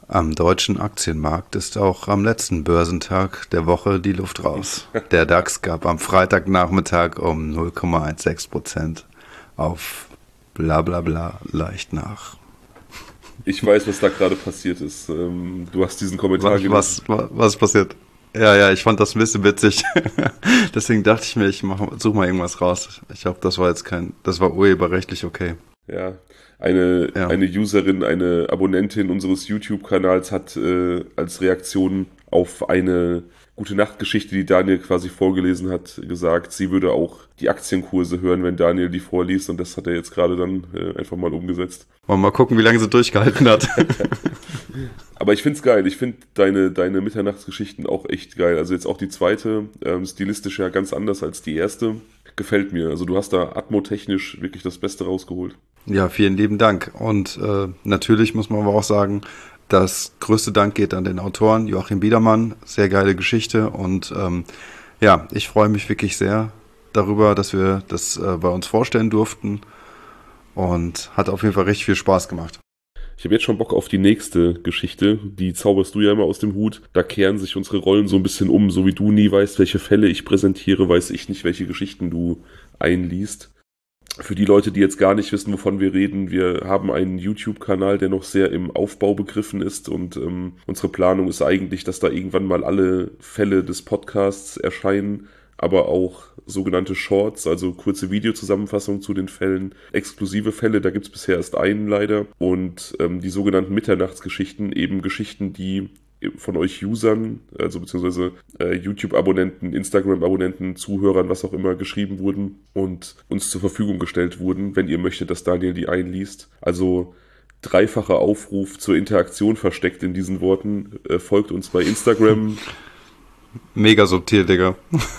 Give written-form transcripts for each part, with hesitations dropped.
Am deutschen Aktienmarkt ist auch am letzten Börsentag der Woche die Luft raus. Der DAX gab am Freitagnachmittag um 0,16% auf bla bla bla leicht nach. Ich weiß, was da gerade passiert ist. Du hast diesen Kommentar gelesen. Was passiert? Ja, ich fand das ein bisschen witzig. Deswegen dachte ich mir, suche mal irgendwas raus. Ich hoffe, das war urheberrechtlich okay. Ja, eine Userin, eine Abonnentin unseres YouTube-Kanals hat als Reaktion auf eine Gute-Nacht-Geschichte, die Daniel quasi vorgelesen hat, gesagt, sie würde auch die Aktienkurse hören, wenn Daniel die vorliest, und das hat er jetzt gerade dann einfach mal umgesetzt. Wollen wir mal gucken, wie lange sie durchgehalten hat. Aber ich find's geil. Ich finde deine Mitternachtsgeschichten auch echt geil. Also jetzt auch die zweite, stilistisch ja ganz anders als die erste. Gefällt mir. Also du hast da atmotechnisch wirklich das Beste rausgeholt. Ja, vielen lieben Dank. Und natürlich muss man aber auch sagen, das größte Dank geht an den Autoren, Joachim Biedermann. Sehr geile Geschichte. Und ich freue mich wirklich sehr darüber, dass wir das bei uns vorstellen durften. Und hat auf jeden Fall richtig viel Spaß gemacht. Ich habe jetzt schon Bock auf die nächste Geschichte. Die zauberst du ja immer aus dem Hut. Da kehren sich unsere Rollen so ein bisschen um. So wie du nie weißt, welche Fälle ich präsentiere, weiß ich nicht, welche Geschichten du einliest. Für die Leute, die jetzt gar nicht wissen, wovon wir reden, wir haben einen YouTube-Kanal, der noch sehr im Aufbau begriffen ist, und unsere Planung ist eigentlich, dass da irgendwann mal alle Fälle des Podcasts erscheinen, aber auch sogenannte Shorts, also kurze Videozusammenfassungen zu den Fällen, exklusive Fälle, da gibt es bisher erst einen leider, und die sogenannten Mitternachtsgeschichten, eben Geschichten, die von euch Usern, also beziehungsweise YouTube-Abonnenten, Instagram-Abonnenten, Zuhörern, was auch immer, geschrieben wurden und uns zur Verfügung gestellt wurden, wenn ihr möchtet, dass Daniel die einliest. Also dreifacher Aufruf zur Interaktion versteckt in diesen Worten. Folgt uns bei Instagram. Mega subtil, Digga.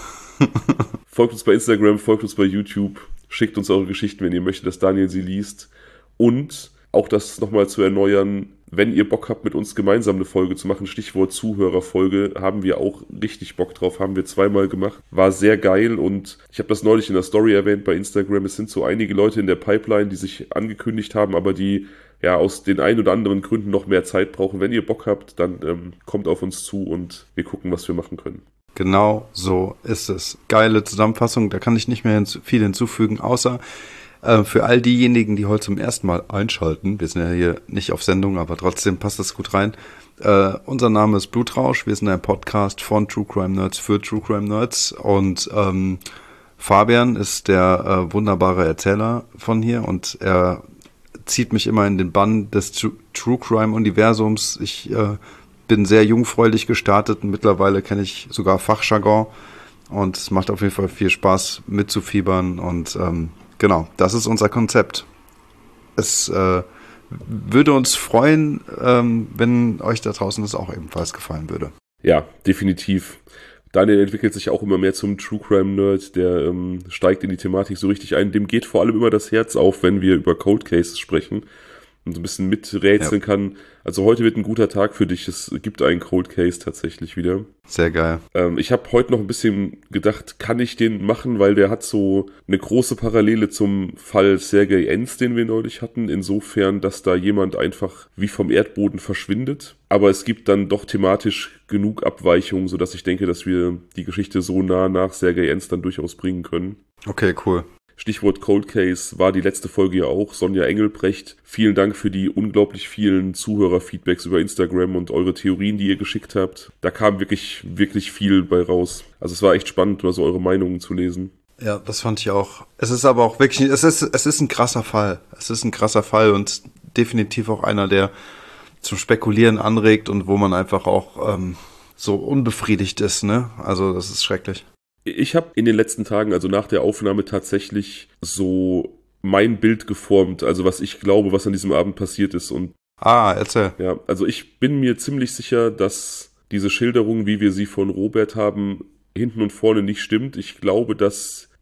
Folgt uns bei Instagram, folgt uns bei YouTube, schickt uns eure Geschichten, wenn ihr möchtet, dass Daniel sie liest. Und auch das nochmal zu erneuern, wenn ihr Bock habt, mit uns gemeinsam eine Folge zu machen, Stichwort Zuhörerfolge, haben wir auch richtig Bock drauf, haben wir zweimal gemacht. War sehr geil, und ich habe das neulich in der Story erwähnt bei Instagram. Es sind so einige Leute in der Pipeline, die sich angekündigt haben, aber die ja aus den ein oder anderen Gründen noch mehr Zeit brauchen. Wenn ihr Bock habt, dann kommt auf uns zu und wir gucken, was wir machen können. Genau so ist es. Geile Zusammenfassung, da kann ich nicht mehr viel hinzufügen, außer für all diejenigen, die heute zum ersten Mal einschalten, wir sind ja hier nicht auf Sendung, aber trotzdem passt das gut rein. Unser Name ist Blutrausch, wir sind ein Podcast von True Crime Nerds für True Crime Nerds, und Fabian ist der wunderbare Erzähler von hier, und er zieht mich immer in den Bann des True Crime Universums. Ich bin sehr jungfräulich gestartet und mittlerweile kenne ich sogar Fachjargon, und es macht auf jeden Fall viel Spaß mitzufiebern, und genau, das ist unser Konzept. Es würde uns freuen, wenn euch da draußen das auch ebenfalls gefallen würde. Ja, definitiv. Daniel entwickelt sich auch immer mehr zum True Crime Nerd, der steigt in die Thematik so richtig ein. Dem geht vor allem immer das Herz auf, wenn wir über Cold Cases sprechen und so ein bisschen miträtseln kann. Also heute wird ein guter Tag für dich. Es gibt einen Cold Case tatsächlich wieder. Sehr geil. Ich habe heute noch ein bisschen gedacht, kann ich den machen, weil der hat so eine große Parallele zum Fall Sergej Enz, den wir neulich hatten. Insofern, dass da jemand einfach wie vom Erdboden verschwindet. Aber es gibt dann doch thematisch genug Abweichungen, sodass ich denke, dass wir die Geschichte so nah nach Sergej Enz dann durchaus bringen können. Okay, cool. Stichwort Cold Case war die letzte Folge ja auch Sonja Engelbrecht. Vielen Dank für die unglaublich vielen Zuhörerfeedbacks über Instagram und eure Theorien, die ihr geschickt habt. Da kam wirklich, wirklich viel bei raus. Also es war echt spannend, mal so eure Meinungen zu lesen. Ja, das fand ich auch. Es ist aber auch wirklich, es ist ein krasser Fall. Es ist ein krasser Fall und definitiv auch einer, der zum Spekulieren anregt und wo man einfach auch so unbefriedigt ist, ne? Also das ist schrecklich. Ich habe in den letzten Tagen, also nach der Aufnahme, tatsächlich so mein Bild geformt, also was ich glaube, was an diesem Abend passiert ist. Und erzähl. Ja, also ich bin mir ziemlich sicher, dass diese Schilderung, wie wir sie von Robert haben, hinten und vorne nicht stimmt. Ich glaube, dass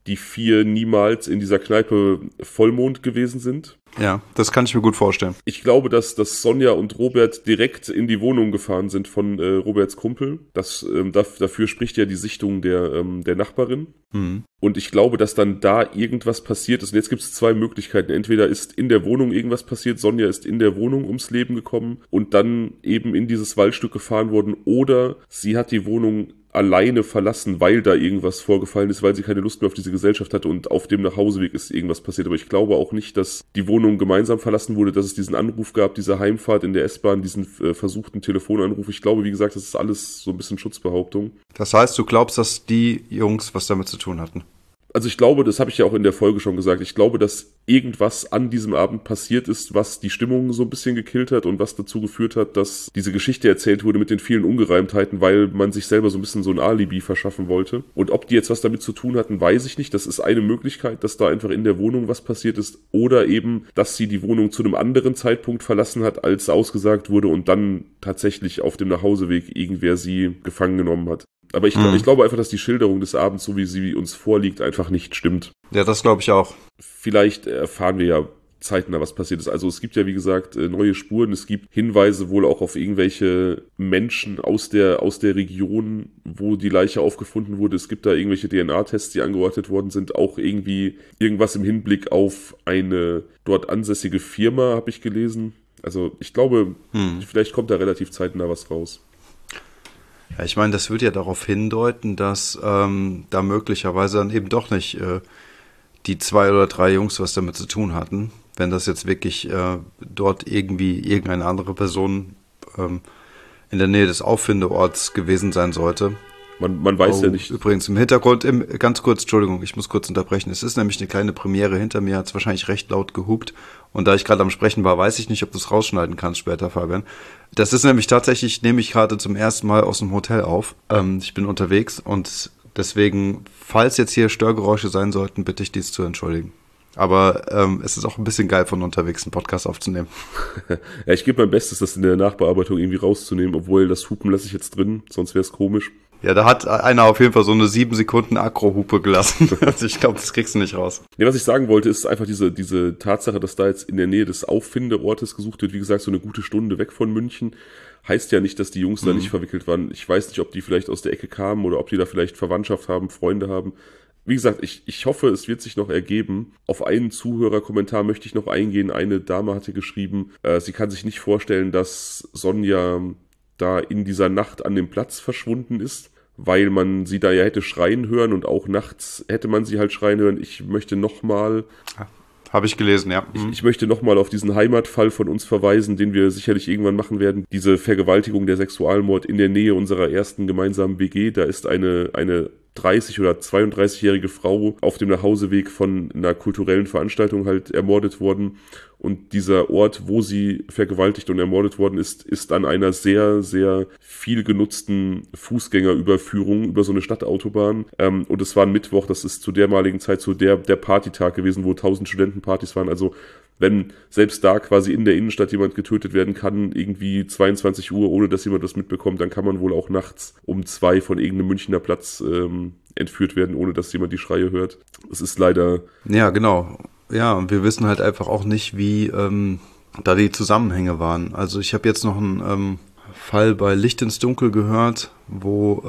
die 4 niemals in dieser Kneipe Vollmond gewesen sind. Ja, das kann ich mir gut vorstellen. Ich glaube, dass Sonja und Robert direkt in die Wohnung gefahren sind von Roberts Kumpel. Dafür spricht ja die Sichtung der Nachbarin. Mhm. Und ich glaube, dass dann da irgendwas passiert ist. Und jetzt gibt es 2 Möglichkeiten. Entweder ist in der Wohnung irgendwas passiert, Sonja ist in der Wohnung ums Leben gekommen und dann eben in dieses Waldstück gefahren worden. Oder sie hat die Wohnung alleine verlassen, weil da irgendwas vorgefallen ist, weil sie keine Lust mehr auf diese Gesellschaft hatte und auf dem Nachhauseweg ist irgendwas passiert. Aber ich glaube auch nicht, dass die Wohnung gemeinsam verlassen wurde, dass es diesen Anruf gab, diese Heimfahrt in der S-Bahn, diesen versuchten Telefonanruf. Ich glaube, wie gesagt, das ist alles so ein bisschen Schutzbehauptung. Das heißt, du glaubst, dass die Jungs was damit zu tun hatten? Also ich glaube, das habe ich ja auch in der Folge schon gesagt, ich glaube, dass irgendwas an diesem Abend passiert ist, was die Stimmung so ein bisschen gekillt hat und was dazu geführt hat, dass diese Geschichte erzählt wurde mit den vielen Ungereimtheiten, weil man sich selber so ein bisschen so ein Alibi verschaffen wollte. Und ob die jetzt was damit zu tun hatten, weiß ich nicht. Das ist eine Möglichkeit, dass da einfach in der Wohnung was passiert ist oder eben, dass sie die Wohnung zu einem anderen Zeitpunkt verlassen hat, als ausgesagt wurde und dann tatsächlich auf dem Nachhauseweg irgendwer sie gefangen genommen hat. Aber ich glaube einfach, dass die Schilderung des Abends, so wie sie uns vorliegt, einfach nicht stimmt. Ja, das glaube ich auch. Vielleicht erfahren wir ja zeitnah, was passiert ist. Also es gibt ja, wie gesagt, neue Spuren. Es gibt Hinweise wohl auch auf irgendwelche Menschen aus der Region, wo die Leiche aufgefunden wurde. Es gibt da irgendwelche DNA-Tests, die angeordnet worden sind. Auch irgendwie irgendwas im Hinblick auf eine dort ansässige Firma, habe ich gelesen. Also ich glaube, vielleicht kommt da relativ zeitnah was raus. Ja, ich meine, das würde ja darauf hindeuten, dass da möglicherweise dann eben doch nicht die 2 oder 3 Jungs was damit zu tun hatten. Wenn das jetzt wirklich dort irgendwie irgendeine andere Person in der Nähe des Auffindeorts gewesen sein sollte. Man weiß ja nicht. Übrigens im Hintergrund, ganz kurz, Entschuldigung, ich muss kurz unterbrechen. Es ist nämlich eine kleine Premiere. Hinter mir hat es wahrscheinlich recht laut gehupt. Und da ich gerade am Sprechen war, weiß ich nicht, ob du es rausschneiden kannst später, Fabian. Das ist nämlich tatsächlich, nehme ich gerade zum ersten Mal aus dem Hotel auf. Ich bin unterwegs und deswegen, falls jetzt hier Störgeräusche sein sollten, bitte ich dies zu entschuldigen. Aber es ist auch ein bisschen geil, von unterwegs einen Podcast aufzunehmen. Ja, ich gebe mein Bestes, das in der Nachbearbeitung irgendwie rauszunehmen, obwohl das Hupen lasse ich jetzt drin, sonst wäre es komisch. Ja, da hat einer auf jeden Fall so eine 7 Sekunden Akro-Hupe gelassen. Also ich glaube, das kriegst du nicht raus. Nee, was ich sagen wollte, ist einfach diese Tatsache, dass da jetzt in der Nähe des Auffindeortes gesucht wird. Wie gesagt, so eine gute Stunde weg von München. Heißt ja nicht, dass die Jungs da nicht verwickelt waren. Ich weiß nicht, ob die vielleicht aus der Ecke kamen oder ob die da vielleicht Verwandtschaft haben, Freunde haben. Wie gesagt, ich hoffe, es wird sich noch ergeben. Auf einen Zuhörerkommentar möchte ich noch eingehen. Eine Dame hatte geschrieben, sie kann sich nicht vorstellen, dass Sonja da in dieser Nacht an dem Platz verschwunden ist, weil man sie da ja hätte schreien hören und auch nachts hätte man sie halt schreien hören. Ich möchte nochmal... Habe ich gelesen, ja. Ich möchte nochmal auf diesen Heimatfall von uns verweisen, den wir sicherlich irgendwann machen werden. Diese Vergewaltigung, der Sexualmord in der Nähe unserer ersten gemeinsamen WG. Da ist eine 30- oder 32-jährige Frau auf dem Nachhauseweg von einer kulturellen Veranstaltung halt ermordet worden. Und dieser Ort, wo sie vergewaltigt und ermordet worden ist an einer sehr, sehr viel genutzten Fußgängerüberführung über so eine Stadtautobahn. Und es war ein Mittwoch, das ist zu dermaligen Zeit so der Partytag gewesen, wo 1000 Studentenpartys waren. Also wenn selbst da quasi in der Innenstadt jemand getötet werden kann, irgendwie 22 Uhr, ohne dass jemand das mitbekommt, dann kann man wohl auch nachts um 2 von irgendeinem Münchner Platz entführt werden, ohne dass jemand die Schreie hört. Das ist leider... Ja, genau. Ja, und wir wissen halt einfach auch nicht, wie da die Zusammenhänge waren. Also ich habe jetzt noch einen Fall bei Licht ins Dunkel gehört, wo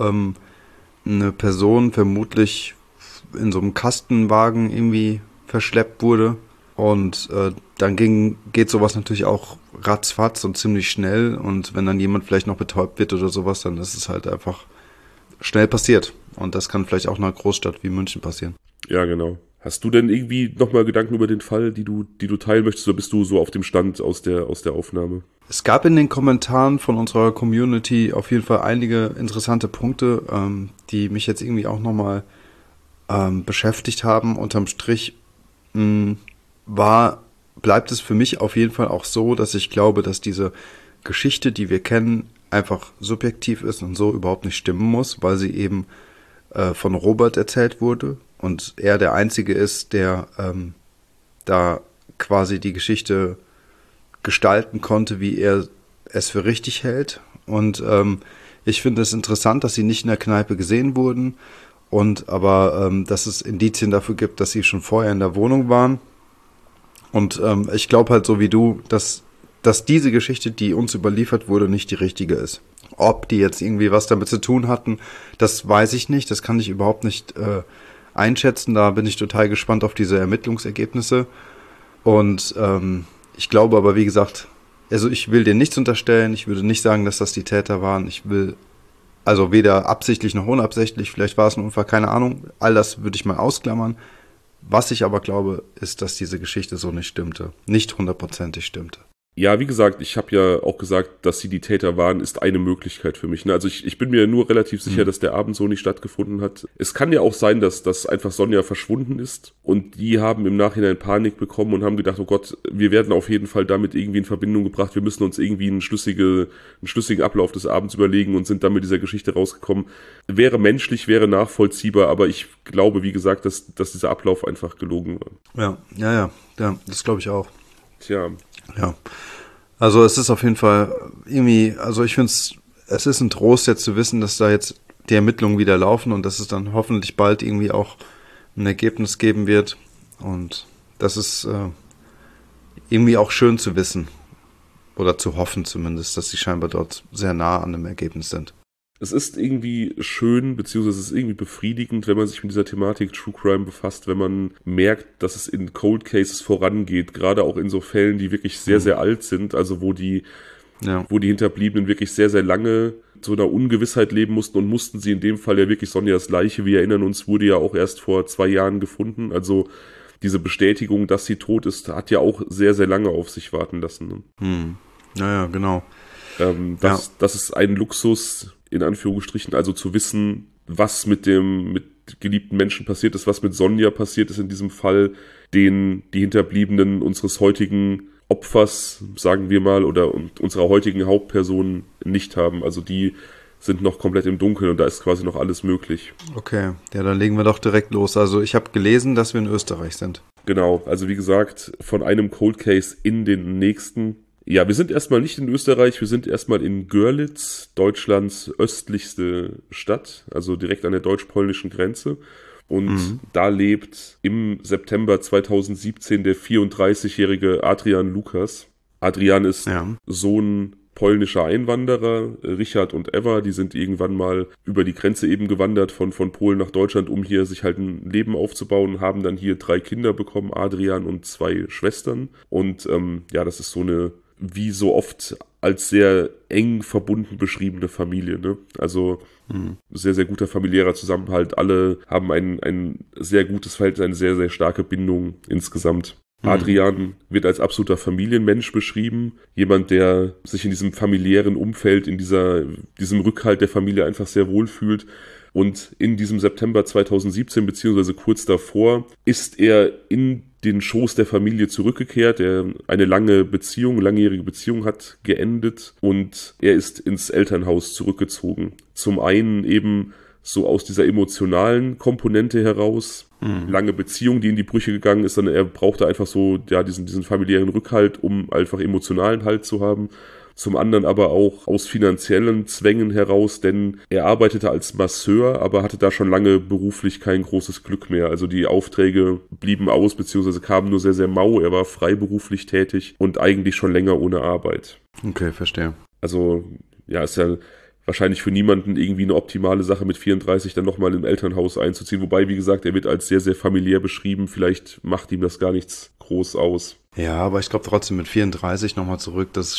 eine Person vermutlich in so einem Kastenwagen irgendwie verschleppt wurde. Und dann geht sowas natürlich auch ratzfatz und ziemlich schnell. Und wenn dann jemand vielleicht noch betäubt wird oder sowas, dann ist es halt einfach schnell passiert. Und das kann vielleicht auch in einer Großstadt wie München passieren. Ja, genau. Hast du denn irgendwie nochmal Gedanken über den Fall, die du teilen möchtest, oder bist du so auf dem Stand aus der Aufnahme? Es gab in den Kommentaren von unserer Community auf jeden Fall einige interessante Punkte, die mich jetzt irgendwie auch nochmal beschäftigt haben. Unterm Strich bleibt es für mich auf jeden Fall auch so, dass ich glaube, dass diese Geschichte, die wir kennen, einfach subjektiv ist und so überhaupt nicht stimmen muss, weil sie eben von Robert erzählt wurde und er der Einzige ist, der da quasi die Geschichte gestalten konnte, wie er es für richtig hält. Und ich finde es interessant, dass sie nicht in der Kneipe gesehen wurden Und aber, dass es Indizien dafür gibt, dass sie schon vorher in der Wohnung waren. Und ich glaube halt so wie du, dass diese Geschichte, die uns überliefert wurde, nicht die richtige ist. Ob die jetzt irgendwie was damit zu tun hatten, das weiß ich nicht. Das kann ich überhaupt nicht einschätzen. Da bin ich total gespannt auf diese Ermittlungsergebnisse. Und ich glaube aber, wie gesagt, also ich will dir nichts unterstellen. Ich würde nicht sagen, dass das die Täter waren. Ich will also weder absichtlich noch unabsichtlich. Vielleicht war es ein Unfall, keine Ahnung. All das würde ich mal ausklammern. Was ich aber glaube, ist, dass diese Geschichte so nicht stimmte. Nicht hundertprozentig stimmte. Ja, wie gesagt, ich habe ja auch gesagt, dass sie die Täter waren, ist eine Möglichkeit für mich. Also ich bin mir nur relativ sicher, dass der Abend so nicht stattgefunden hat. Es kann ja auch sein, dass einfach Sonja verschwunden ist und die haben im Nachhinein Panik bekommen und haben gedacht, oh Gott, wir werden auf jeden Fall damit irgendwie in Verbindung gebracht, wir müssen uns irgendwie einen schlüssigen Ablauf des Abends überlegen und sind dann mit dieser Geschichte rausgekommen. Wäre menschlich, wäre nachvollziehbar, aber ich glaube, wie gesagt, dass dieser Ablauf einfach gelogen war. Ja, das glaube ich auch. Tja. Ja, also es ist auf jeden Fall irgendwie, also ich finde es ist ein Trost jetzt zu wissen, dass da jetzt die Ermittlungen wieder laufen und dass es dann hoffentlich bald irgendwie auch ein Ergebnis geben wird und das ist irgendwie auch schön zu wissen oder zu hoffen zumindest, dass sie scheinbar dort sehr nah an dem Ergebnis sind. Es ist irgendwie schön, beziehungsweise es ist irgendwie befriedigend, wenn man sich mit dieser Thematik True Crime befasst, wenn man merkt, dass es in Cold Cases vorangeht, gerade auch in so Fällen, die wirklich sehr, sehr alt sind, also wo die Hinterbliebenen wirklich sehr, sehr lange so einer Ungewissheit leben mussten und mussten sie in dem Fall ja wirklich Sonjas Leiche, wir erinnern uns, wurde ja auch erst vor 2 Jahren gefunden, also diese Bestätigung, dass sie tot ist, hat ja auch sehr, sehr lange auf sich warten lassen. Ne? Ja, genau. Das ist ein Luxus, in Anführungsstrichen, also zu wissen, was mit geliebten Menschen passiert ist, was mit Sonja passiert ist in diesem Fall, den die Hinterbliebenen unseres heutigen Opfers, sagen wir mal, oder unserer heutigen Hauptperson nicht haben. Also die sind noch komplett im Dunkeln und da ist quasi noch alles möglich. Okay, ja, dann legen wir doch direkt los. Also ich habe gelesen, dass wir in Österreich sind. Genau, also wie gesagt, von einem Cold Case in den nächsten. Ja, wir sind erstmal nicht in Österreich, wir sind erstmal in Görlitz, Deutschlands östlichste Stadt, also direkt an der deutsch-polnischen Grenze. Und da lebt im September 2017 der 34-jährige Adrian Lukas. Adrian ist Sohn polnischer Einwanderer, Richard und Eva, die sind irgendwann mal über die Grenze eben gewandert von Polen nach Deutschland, um hier sich halt ein Leben aufzubauen, haben dann hier 3 Kinder bekommen, Adrian und 2 Schwestern. Und das ist so eine, wie so oft als sehr eng verbunden beschriebene Familie, ne? Also sehr, sehr guter familiärer Zusammenhalt. Alle haben ein sehr gutes Verhältnis, eine sehr, sehr starke Bindung insgesamt. Adrian wird als absoluter Familienmensch beschrieben. Jemand, der sich in diesem familiären Umfeld, in diesem Rückhalt der Familie einfach sehr wohl fühlt. Und in diesem September 2017, beziehungsweise kurz davor, ist er in den Schoß der Familie zurückgekehrt. Eine langjährige Beziehung hat geendet und er ist ins Elternhaus zurückgezogen. Zum einen eben so aus dieser emotionalen Komponente heraus, lange Beziehung, die in die Brüche gegangen ist, sondern er brauchte einfach so diesen familiären Rückhalt, um einfach emotionalen Halt zu haben. Zum anderen aber auch aus finanziellen Zwängen heraus, denn er arbeitete als Masseur, aber hatte da schon lange beruflich kein großes Glück mehr. Also die Aufträge blieben aus, beziehungsweise kamen nur sehr, sehr mau. Er war freiberuflich tätig und eigentlich schon länger ohne Arbeit. Okay, verstehe. Also ja, ist ja wahrscheinlich für niemanden irgendwie eine optimale Sache, mit 34 dann nochmal im Elternhaus einzuziehen. Wobei, wie gesagt, er wird als sehr, sehr familiär beschrieben. Vielleicht macht ihm das gar nichts groß aus. Ja, aber ich glaube trotzdem mit 34 nochmal zurück, das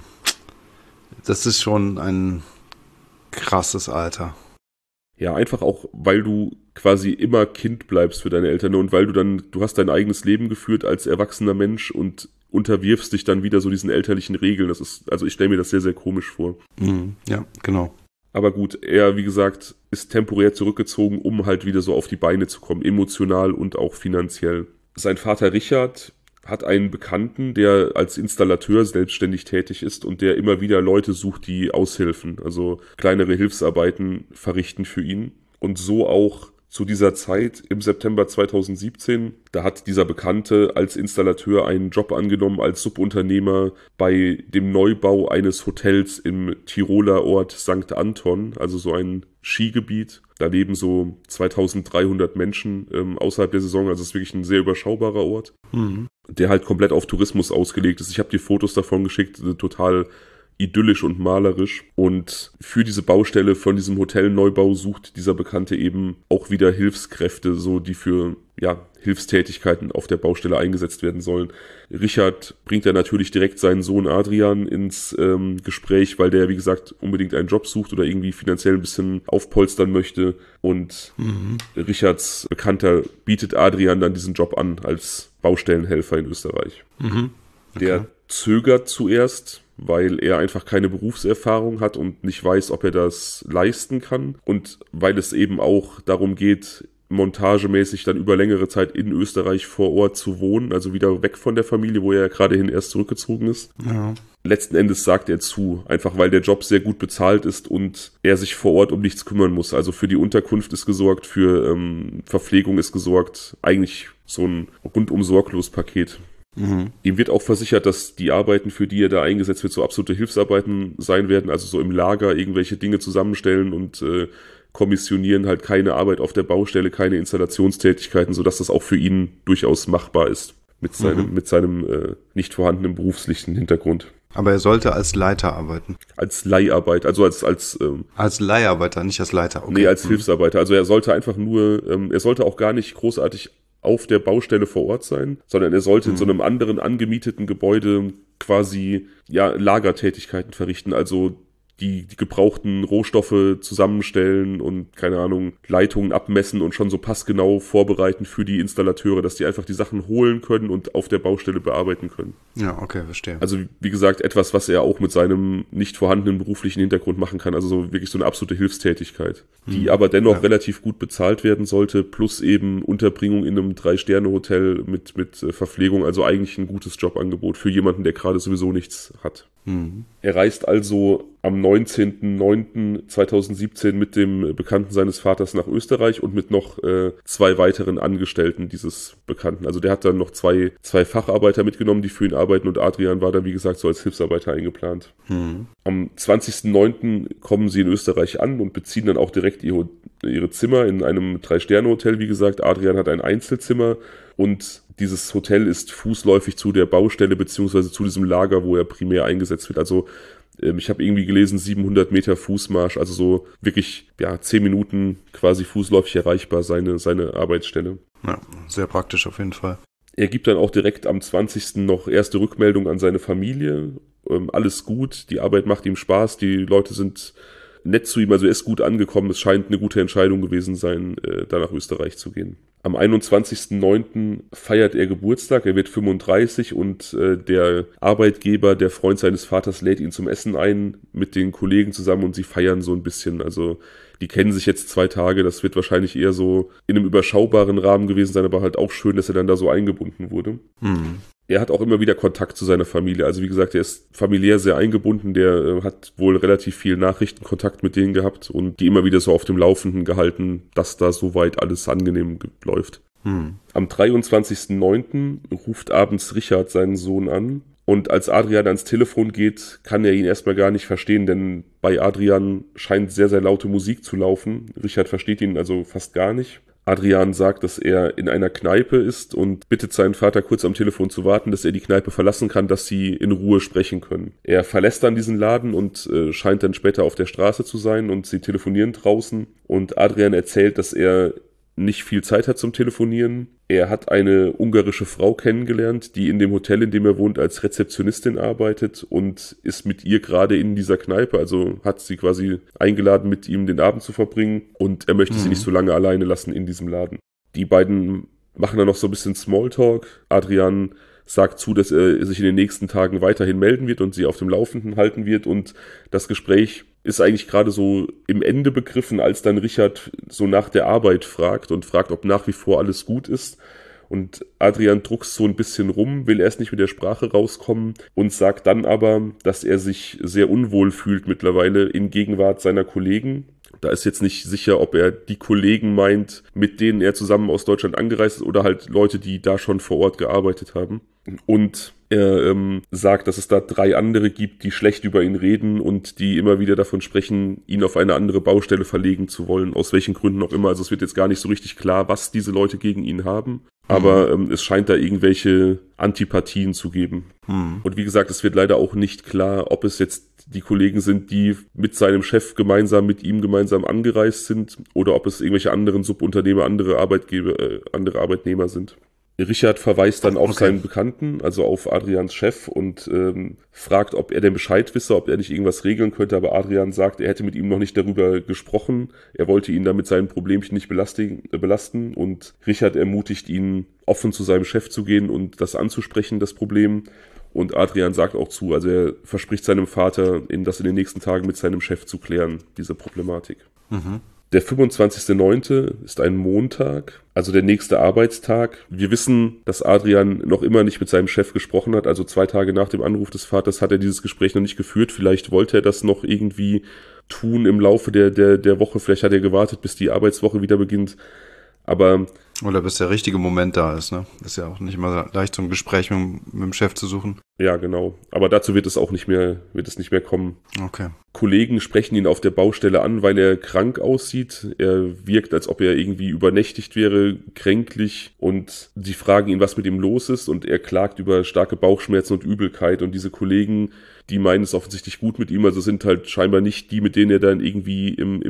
ist schon ein krasses Alter. Ja, einfach auch, weil du quasi immer Kind bleibst für deine Eltern und weil du hast dein eigenes Leben geführt als erwachsener Mensch und unterwirfst dich dann wieder so diesen elterlichen Regeln. Also ich stelle mir das sehr, sehr komisch vor. Ja, genau. Aber gut, er, wie gesagt, ist temporär zurückgezogen, um halt wieder so auf die Beine zu kommen, emotional und auch finanziell. Sein Vater Richard hat einen Bekannten, der als Installateur selbstständig tätig ist und der immer wieder Leute sucht, die aushelfen, also kleinere Hilfsarbeiten verrichten für ihn. Und so auch zu dieser Zeit im September 2017. Da hat dieser Bekannte als Installateur einen Job angenommen als Subunternehmer bei dem Neubau eines Hotels im Tiroler Ort St. Anton, also so ein Skigebiet. Da leben so 2300 Menschen außerhalb der Saison, also es ist wirklich ein sehr überschaubarer Ort, der halt komplett auf Tourismus ausgelegt ist. Ich habe dir Fotos davon geschickt, total idyllisch und malerisch. Und für diese Baustelle von diesem Hotelneubau sucht dieser Bekannte eben auch wieder Hilfskräfte, so die für Hilfstätigkeiten auf der Baustelle eingesetzt werden sollen. Richard bringt ja natürlich direkt seinen Sohn Adrian ins Gespräch, weil der, wie gesagt, unbedingt einen Job sucht oder irgendwie finanziell ein bisschen aufpolstern möchte. Und Richards Bekannter bietet Adrian dann diesen Job an als Baustellenhelfer in Österreich. Okay. Der zögert zuerst, weil er einfach keine Berufserfahrung hat und nicht weiß, ob er das leisten kann. Und weil es eben auch darum geht, montagemäßig dann über längere Zeit in Österreich vor Ort zu wohnen, also wieder weg von der Familie, wo er ja gerade hin erst zurückgezogen ist. Ja. Letzten Endes sagt er zu, einfach weil der Job sehr gut bezahlt ist und er sich vor Ort um nichts kümmern muss. Also für die Unterkunft ist gesorgt, für Verpflegung ist gesorgt, eigentlich so ein rundum sorglos Paket. Ihm wird auch versichert, dass die Arbeiten, für die er da eingesetzt wird, so absolute Hilfsarbeiten sein werden, also so im Lager irgendwelche Dinge zusammenstellen und kommissionieren, halt keine Arbeit auf der Baustelle, keine Installationstätigkeiten, sodass das auch für ihn durchaus machbar ist mit seinem nicht vorhandenen beruflichen Hintergrund. Aber er sollte als Leiter arbeiten. Als Leiharbeit, also als Leiharbeiter, nicht als Leiter. Okay. Nee, als Hilfsarbeiter. Also er sollte einfach nur, er sollte auch gar nicht großartig auf der Baustelle vor Ort sein, sondern er sollte in so einem anderen angemieteten Gebäude quasi Lagertätigkeiten verrichten, also die gebrauchten Rohstoffe zusammenstellen und, keine Ahnung, Leitungen abmessen und schon so passgenau vorbereiten für die Installateure, dass die einfach die Sachen holen können und auf der Baustelle bearbeiten können. Ja, okay, verstehe. Also, wie gesagt, etwas, was er auch mit seinem nicht vorhandenen beruflichen Hintergrund machen kann, also so wirklich so eine absolute Hilfstätigkeit, die aber dennoch relativ gut bezahlt werden sollte, plus eben Unterbringung in einem 3-Sterne-Hotel mit Verpflegung, also eigentlich ein gutes Jobangebot für jemanden, der gerade sowieso nichts hat. Er reist also am 19.09.2017 mit dem Bekannten seines Vaters nach Österreich und mit noch 2 weiteren Angestellten dieses Bekannten. Also der hat dann noch zwei Facharbeiter mitgenommen, die für ihn arbeiten, und Adrian war dann, wie gesagt, so als Hilfsarbeiter eingeplant. Am 20.09. kommen sie in Österreich an und beziehen dann auch direkt ihre Zimmer in einem 3-Sterne-Hotel. Wie gesagt, Adrian hat ein Einzelzimmer und dieses Hotel ist fußläufig zu der Baustelle beziehungsweise zu diesem Lager, wo er primär eingesetzt wird. Also ich habe irgendwie gelesen, 700 Meter Fußmarsch, also so wirklich 10 Minuten quasi fußläufig erreichbar seine Arbeitsstelle. Ja, sehr praktisch auf jeden Fall. Er gibt dann auch direkt am 20. noch erste Rückmeldung an seine Familie. Alles gut, die Arbeit macht ihm Spaß, die Leute sind nett zu ihm, also er ist gut angekommen. Es scheint eine gute Entscheidung gewesen sein, da nach Österreich zu gehen. Am 21.09. feiert er Geburtstag, er wird 35 und der Arbeitgeber, der Freund seines Vaters, lädt ihn zum Essen ein mit den Kollegen zusammen und sie feiern so ein bisschen. Also die kennen sich jetzt 2 Tage, das wird wahrscheinlich eher so in einem überschaubaren Rahmen gewesen sein, aber halt auch schön, dass er dann da so eingebunden wurde. Er hat auch immer wieder Kontakt zu seiner Familie. Also wie gesagt, er ist familiär sehr eingebunden. Der hat wohl relativ viel Nachrichtenkontakt mit denen gehabt und die immer wieder so auf dem Laufenden gehalten, dass da soweit alles angenehm läuft. Am 23.09. ruft abends Richard seinen Sohn an. Und als Adrian ans Telefon geht, kann er ihn erstmal gar nicht verstehen, denn bei Adrian scheint sehr, sehr laute Musik zu laufen. Richard versteht ihn also fast gar nicht. Adrian sagt, dass er in einer Kneipe ist und bittet seinen Vater kurz am Telefon zu warten, dass er die Kneipe verlassen kann, dass sie in Ruhe sprechen können. Er verlässt dann diesen Laden und scheint dann später auf der Straße zu sein und sie telefonieren draußen. Und Adrian erzählt, dass er nicht viel Zeit hat zum Telefonieren. Er hat eine ungarische Frau kennengelernt, die in dem Hotel, in dem er wohnt, als Rezeptionistin arbeitet und ist mit ihr gerade in dieser Kneipe, also hat sie quasi eingeladen, mit ihm den Abend zu verbringen und er möchte sie nicht so lange alleine lassen in diesem Laden. Die beiden machen dann noch so ein bisschen Smalltalk. Adrian sagt zu, dass er sich in den nächsten Tagen weiterhin melden wird und sie auf dem Laufenden halten wird und das Gespräch ist eigentlich gerade so im Ende begriffen, als dann Richard so nach der Arbeit fragt, ob nach wie vor alles gut ist. Und Adrian druckst so ein bisschen rum, will erst nicht mit der Sprache rauskommen und sagt dann aber, dass er sich sehr unwohl fühlt mittlerweile in Gegenwart seiner Kollegen, Da ist jetzt nicht sicher, ob er die Kollegen meint, mit denen er zusammen aus Deutschland angereist ist oder halt Leute, die da schon vor Ort gearbeitet haben. Und er sagt, dass es da 3 andere gibt, die schlecht über ihn reden und die immer wieder davon sprechen, ihn auf eine andere Baustelle verlegen zu wollen, aus welchen Gründen auch immer. Also es wird jetzt gar nicht so richtig klar, was diese Leute gegen ihn haben. Aber es scheint da irgendwelche Antipathien zu geben. Und wie gesagt, es wird leider auch nicht klar, ob es jetzt die Kollegen sind, die mit seinem Chef mit ihm gemeinsam angereist sind, oder ob es irgendwelche anderen Subunternehmer, andere Arbeitnehmer sind. Richard verweist dann auf seinen Bekannten, also auf Adrians Chef, und fragt, ob er denn Bescheid wisse, ob er nicht irgendwas regeln könnte, aber Adrian sagt, er hätte mit ihm noch nicht darüber gesprochen, er wollte ihn damit seinen Problemchen nicht belasten, und Richard ermutigt ihn, offen zu seinem Chef zu gehen und das anzusprechen, das Problem, und Adrian sagt auch zu, also er verspricht seinem Vater, das in den nächsten Tagen mit seinem Chef zu klären, diese Problematik. Der 25.09. ist ein Montag, also der nächste Arbeitstag. Wir wissen, dass Adrian noch immer nicht mit seinem Chef gesprochen hat. Also 2 Tage nach dem Anruf des Vaters hat er dieses Gespräch noch nicht geführt. Vielleicht wollte er das noch irgendwie tun im Laufe der Woche. Vielleicht hat er gewartet, bis die Arbeitswoche wieder beginnt. Aber oder bis der richtige Moment da ist, ne? Ist ja auch nicht immer leicht, so ein Gespräch mit dem Chef zu suchen. Ja, genau. Aber dazu wird es nicht mehr kommen. Okay. Kollegen sprechen ihn auf der Baustelle an, weil er krank aussieht. Er wirkt, als ob er irgendwie übernächtigt wäre, kränklich, und sie fragen ihn, was mit ihm los ist, und er klagt über starke Bauchschmerzen und Übelkeit, und diese Kollegen, die meinen es offensichtlich gut mit ihm, also sind halt scheinbar nicht die, mit denen er dann irgendwie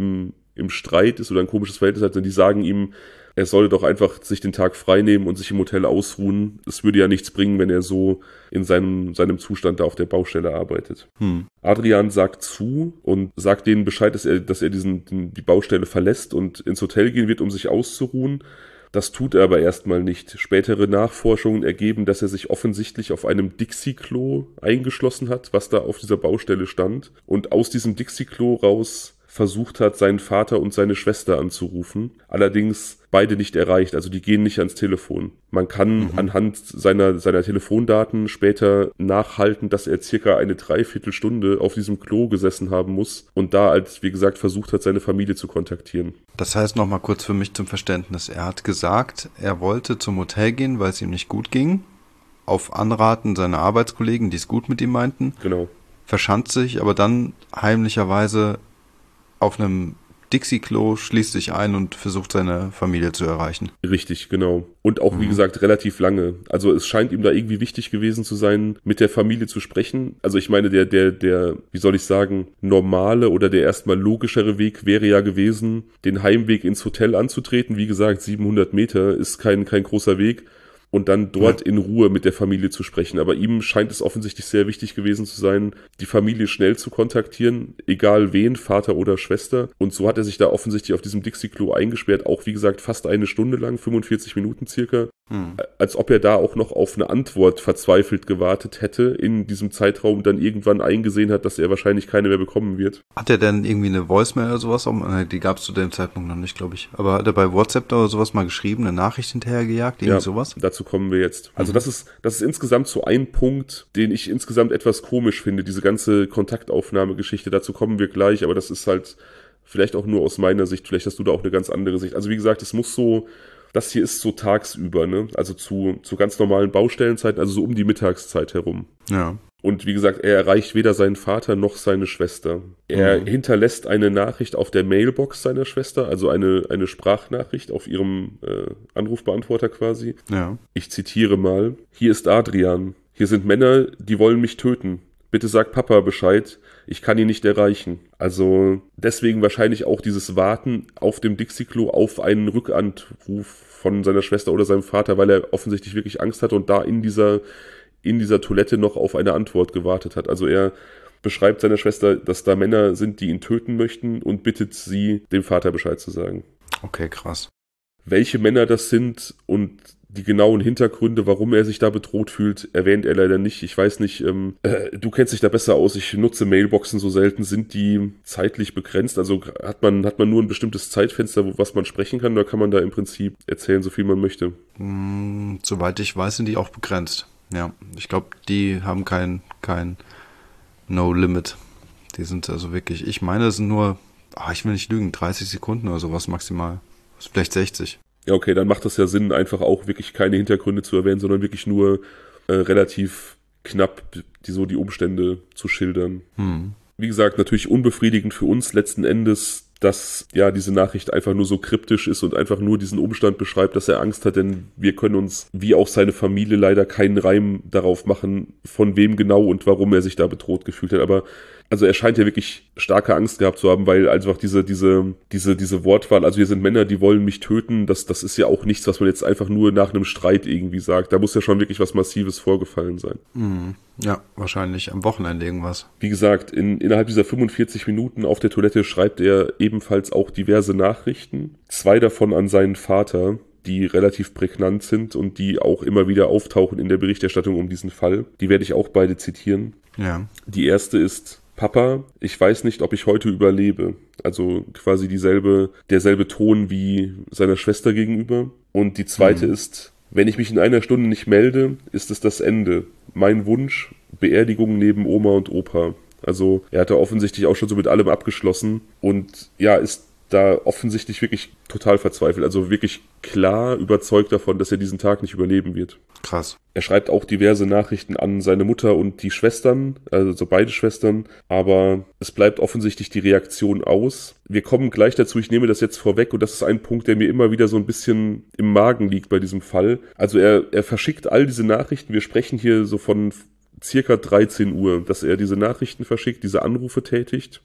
im Streit ist oder ein komisches Verhältnis hat, sondern die sagen ihm, er solle doch einfach sich den Tag frei nehmen und sich im Hotel ausruhen. Es würde ja nichts bringen, wenn er so in seinem Zustand da auf der Baustelle arbeitet. Adrian sagt zu und sagt denen Bescheid, dass er die Baustelle verlässt und ins Hotel gehen wird, um sich auszuruhen. Das tut er aber erstmal nicht. Spätere Nachforschungen ergeben, dass er sich offensichtlich auf einem Dixie-Klo eingeschlossen hat, was da auf dieser Baustelle stand, und aus diesem Dixie-Klo raus versucht hat, seinen Vater und seine Schwester anzurufen. Allerdings beide nicht erreicht, also die gehen nicht ans Telefon. Man kann anhand seiner Telefondaten später nachhalten, dass er circa eine Dreiviertelstunde auf diesem Klo gesessen haben muss und da, als wie gesagt, versucht hat, seine Familie zu kontaktieren. Das heißt, nochmal kurz für mich zum Verständnis. Er hat gesagt, er wollte zum Hotel gehen, weil es ihm nicht gut ging. Auf Anraten seiner Arbeitskollegen, die es gut mit ihm meinten. Genau. Verschanzt sich, aber dann heimlicherweise auf einem Dixie-Klo, schließt sich ein und versucht, seine Familie zu erreichen. Richtig, genau. Und auch, wie gesagt, relativ lange. Also es scheint ihm da irgendwie wichtig gewesen zu sein, mit der Familie zu sprechen. Also ich meine, der wie soll ich sagen, normale oder der erstmal logischere Weg wäre ja gewesen, den Heimweg ins Hotel anzutreten. Wie gesagt, 700 Meter ist kein großer Weg. Und dann dort in Ruhe mit der Familie zu sprechen. Aber ihm scheint es offensichtlich sehr wichtig gewesen zu sein, die Familie schnell zu kontaktieren, egal wen, Vater oder Schwester. Und so hat er sich da offensichtlich auf diesem Dixie-Klo eingesperrt, auch wie gesagt fast eine Stunde lang, 45 Minuten circa. Als ob er da auch noch auf eine Antwort verzweifelt gewartet hätte, in diesem Zeitraum dann irgendwann eingesehen hat, dass er wahrscheinlich keine mehr bekommen wird. Hat er denn irgendwie eine Voicemail oder sowas? Die gab es zu dem Zeitpunkt noch nicht, glaube ich. Aber hat er bei WhatsApp oder sowas mal geschrieben, eine Nachricht hinterhergejagt, irgendwie sowas? Dazu kommen wir jetzt. Also das ist insgesamt so ein Punkt, den ich insgesamt etwas komisch finde, diese ganze Kontaktaufnahmegeschichte. Dazu kommen wir gleich, aber das ist halt vielleicht auch nur aus meiner Sicht, vielleicht hast du da auch eine ganz andere Sicht. Also wie gesagt, das hier ist so tagsüber, ne? Also zu ganz normalen Baustellenzeiten, also so um die Mittagszeit herum. Ja. Und wie gesagt, er erreicht weder seinen Vater noch seine Schwester. Er hinterlässt eine Nachricht auf der Mailbox seiner Schwester, also eine Sprachnachricht auf ihrem Anrufbeantworter quasi. Ja. Ich zitiere mal: Hier ist Adrian. Hier sind Männer, die wollen mich töten. Bitte sag Papa Bescheid. Ich kann ihn nicht erreichen. Also deswegen wahrscheinlich auch dieses Warten auf dem Dixie-Klo auf einen Rückanruf von seiner Schwester oder seinem Vater, weil er offensichtlich wirklich Angst hatte und da in dieser Toilette noch auf eine Antwort gewartet hat. Also er beschreibt seiner Schwester, dass da Männer sind, die ihn töten möchten, und bittet sie, dem Vater Bescheid zu sagen. Okay, krass. Welche Männer das sind und die genauen Hintergründe, warum er sich da bedroht fühlt, erwähnt er leider nicht. Ich weiß nicht, du kennst dich da besser aus. Ich nutze Mailboxen so selten. Sind die zeitlich begrenzt? Also hat man nur ein bestimmtes Zeitfenster, was man sprechen kann, oder kann man da im Prinzip erzählen, so viel man möchte? Soweit ich weiß, sind die auch begrenzt. Ja, ich glaube, die haben kein No Limit. Die sind also wirklich, ich meine, es sind nur Ich will nicht lügen, 30 Sekunden oder sowas maximal. Vielleicht 60. Ja, okay, dann macht das ja Sinn, einfach auch wirklich keine Hintergründe zu erwähnen, sondern wirklich nur relativ knapp die Umstände zu schildern. Wie gesagt, natürlich unbefriedigend für uns letzten Endes, dass ja diese Nachricht einfach nur so kryptisch ist und einfach nur diesen Umstand beschreibt, dass er Angst hat, denn wir können uns, wie auch seine Familie, leider keinen Reim darauf machen, von wem genau und warum er sich da bedroht gefühlt hat. Aber also er scheint ja wirklich starke Angst gehabt zu haben, weil einfach diese Wortwahl, also hier sind Männer, die wollen mich töten, das ist ja auch nichts, was man jetzt einfach nur nach einem Streit irgendwie sagt. Da muss ja schon wirklich was Massives vorgefallen sein. Ja, wahrscheinlich am Wochenende irgendwas. Wie gesagt, innerhalb dieser 45 Minuten auf der Toilette schreibt er ebenfalls auch diverse Nachrichten. 2 davon an seinen Vater, die relativ prägnant sind und die auch immer wieder auftauchen in der Berichterstattung um diesen Fall. Die werde ich auch beide zitieren. Ja. Die erste ist: Papa, ich weiß nicht, ob ich heute überlebe. Also quasi derselbe Ton wie seiner Schwester gegenüber. Und die zweite ist: Wenn ich mich in einer Stunde nicht melde, ist es das Ende. Mein Wunsch: Beerdigung neben Oma und Opa. Also er hatte offensichtlich auch schon so mit allem abgeschlossen und ja, ist da offensichtlich wirklich total verzweifelt. Also wirklich klar überzeugt davon, dass er diesen Tag nicht überleben wird. Krass. Er schreibt auch diverse Nachrichten an seine Mutter und die Schwestern, also beide Schwestern, aber es bleibt offensichtlich die Reaktion aus. Wir kommen gleich dazu, ich nehme das jetzt vorweg und das ist ein Punkt, der mir immer wieder so ein bisschen im Magen liegt bei diesem Fall. Also er verschickt all diese Nachrichten, wir sprechen hier so von circa 13 Uhr, dass er diese Nachrichten verschickt, diese Anrufe tätigt.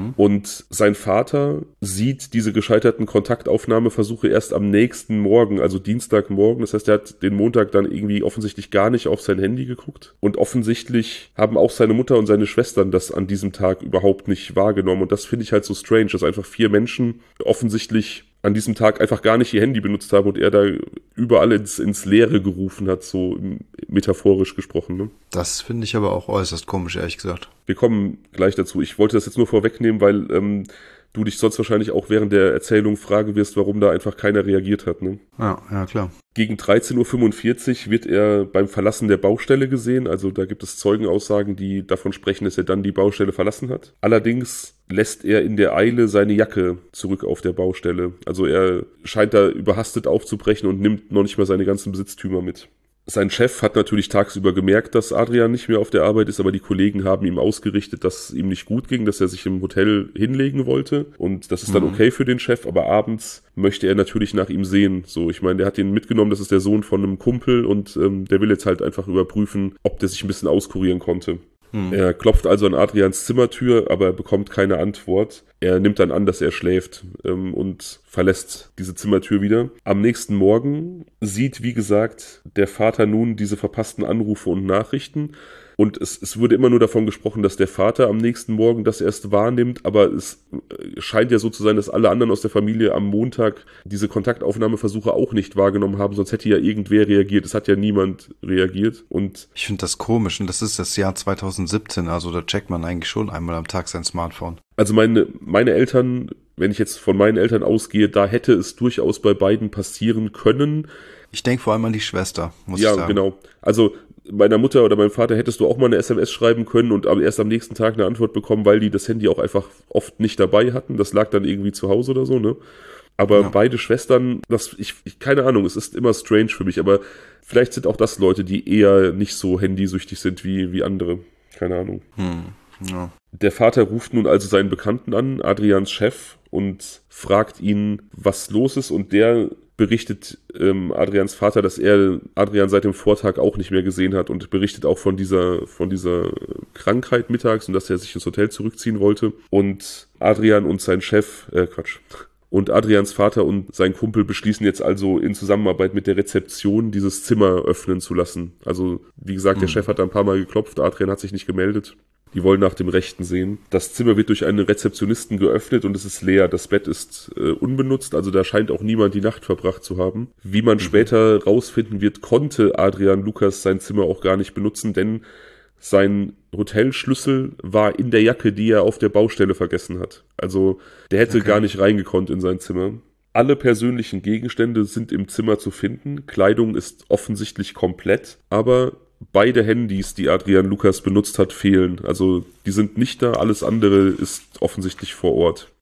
Und sein Vater sieht diese gescheiterten Kontaktaufnahmeversuche erst am nächsten Morgen, also Dienstagmorgen. Das heißt, er hat den Montag dann irgendwie offensichtlich gar nicht auf sein Handy geguckt. Und offensichtlich haben auch seine Mutter und seine Schwestern das an diesem Tag überhaupt nicht wahrgenommen. Und das finde ich halt so strange, dass einfach 4 Menschen offensichtlich an diesem Tag einfach gar nicht ihr Handy benutzt haben und er da überall ins Leere gerufen hat, so metaphorisch gesprochen. Ne? Das finde ich aber auch äußerst komisch, ehrlich gesagt. Wir kommen gleich dazu. Ich wollte das jetzt nur vorwegnehmen, weil du dich sonst wahrscheinlich auch während der Erzählung fragen wirst, warum da einfach keiner reagiert hat. Ne? Ja, klar. Gegen 13.45 Uhr wird er beim Verlassen der Baustelle gesehen. Also da gibt es Zeugenaussagen, die davon sprechen, dass er dann die Baustelle verlassen hat. Allerdings lässt er in der Eile seine Jacke zurück auf der Baustelle. Also er scheint da überhastet aufzubrechen und nimmt noch nicht mal seine ganzen Besitztümer mit. Sein Chef hat natürlich tagsüber gemerkt, dass Adrian nicht mehr auf der Arbeit ist, aber die Kollegen haben ihm ausgerichtet, dass es ihm nicht gut ging, dass er sich im Hotel hinlegen wollte. Und das ist dann okay für den Chef, aber abends möchte er natürlich nach ihm sehen. So, ich meine, der hat ihn mitgenommen, das ist der Sohn von einem Kumpel und der will jetzt halt einfach überprüfen, ob der sich ein bisschen auskurieren konnte. Er klopft also an Adrians Zimmertür, aber er bekommt keine Antwort. Er nimmt dann an, dass er schläft und verlässt diese Zimmertür wieder. Am nächsten Morgen sieht, wie gesagt, der Vater nun diese verpassten Anrufe und Nachrichten. Und es wurde immer nur davon gesprochen, dass der Vater am nächsten Morgen das erst wahrnimmt, aber es scheint ja so zu sein, dass alle anderen aus der Familie am Montag diese Kontaktaufnahmeversuche auch nicht wahrgenommen haben, sonst hätte ja irgendwer reagiert. Es hat ja niemand reagiert. Und ich finde das komisch und das ist das Jahr 2017, also da checkt man eigentlich schon einmal am Tag sein Smartphone. Also meine Eltern, wenn ich jetzt von meinen Eltern ausgehe, da hätte es durchaus bei beiden passieren können. Ich denke vor allem an die Schwester, muss ich sagen. Ja, genau. Also meiner Mutter oder meinem Vater hättest du auch mal eine SMS schreiben können und erst am nächsten Tag eine Antwort bekommen, weil die das Handy auch einfach oft nicht dabei hatten. Das lag dann irgendwie zu Hause oder so, ne? Aber beide Schwestern, keine Ahnung, es ist immer strange für mich, aber vielleicht sind auch das Leute, die eher nicht so handysüchtig sind wie andere. Keine Ahnung. Ja. Der Vater ruft nun also seinen Bekannten an, Adrians Chef, und fragt ihn, was los ist, und der berichtet Adrians Vater, dass er Adrian seit dem Vortag auch nicht mehr gesehen hat und berichtet auch von dieser Krankheit mittags und dass er sich ins Hotel zurückziehen wollte. Und Adrian und sein Chef, und Adrians Vater und sein Kumpel beschließen jetzt also in Zusammenarbeit mit der Rezeption dieses Zimmer öffnen zu lassen. Also wie gesagt, der Chef hat da ein paar Mal geklopft, Adrian hat sich nicht gemeldet. Die wollen nach dem Rechten sehen. Das Zimmer wird durch einen Rezeptionisten geöffnet und es ist leer. Das Bett ist unbenutzt, also da scheint auch niemand die Nacht verbracht zu haben. Wie man später rausfinden wird, konnte Adrian Lukas sein Zimmer auch gar nicht benutzen, denn sein Hotelschlüssel war in der Jacke, die er auf der Baustelle vergessen hat. Also der hätte gar nicht reingekonnt in sein Zimmer. Alle persönlichen Gegenstände sind im Zimmer zu finden. Kleidung ist offensichtlich komplett, aber beide Handys, die Adrian Lukas benutzt hat, fehlen. Also die sind nicht da, alles andere ist offensichtlich vor Ort.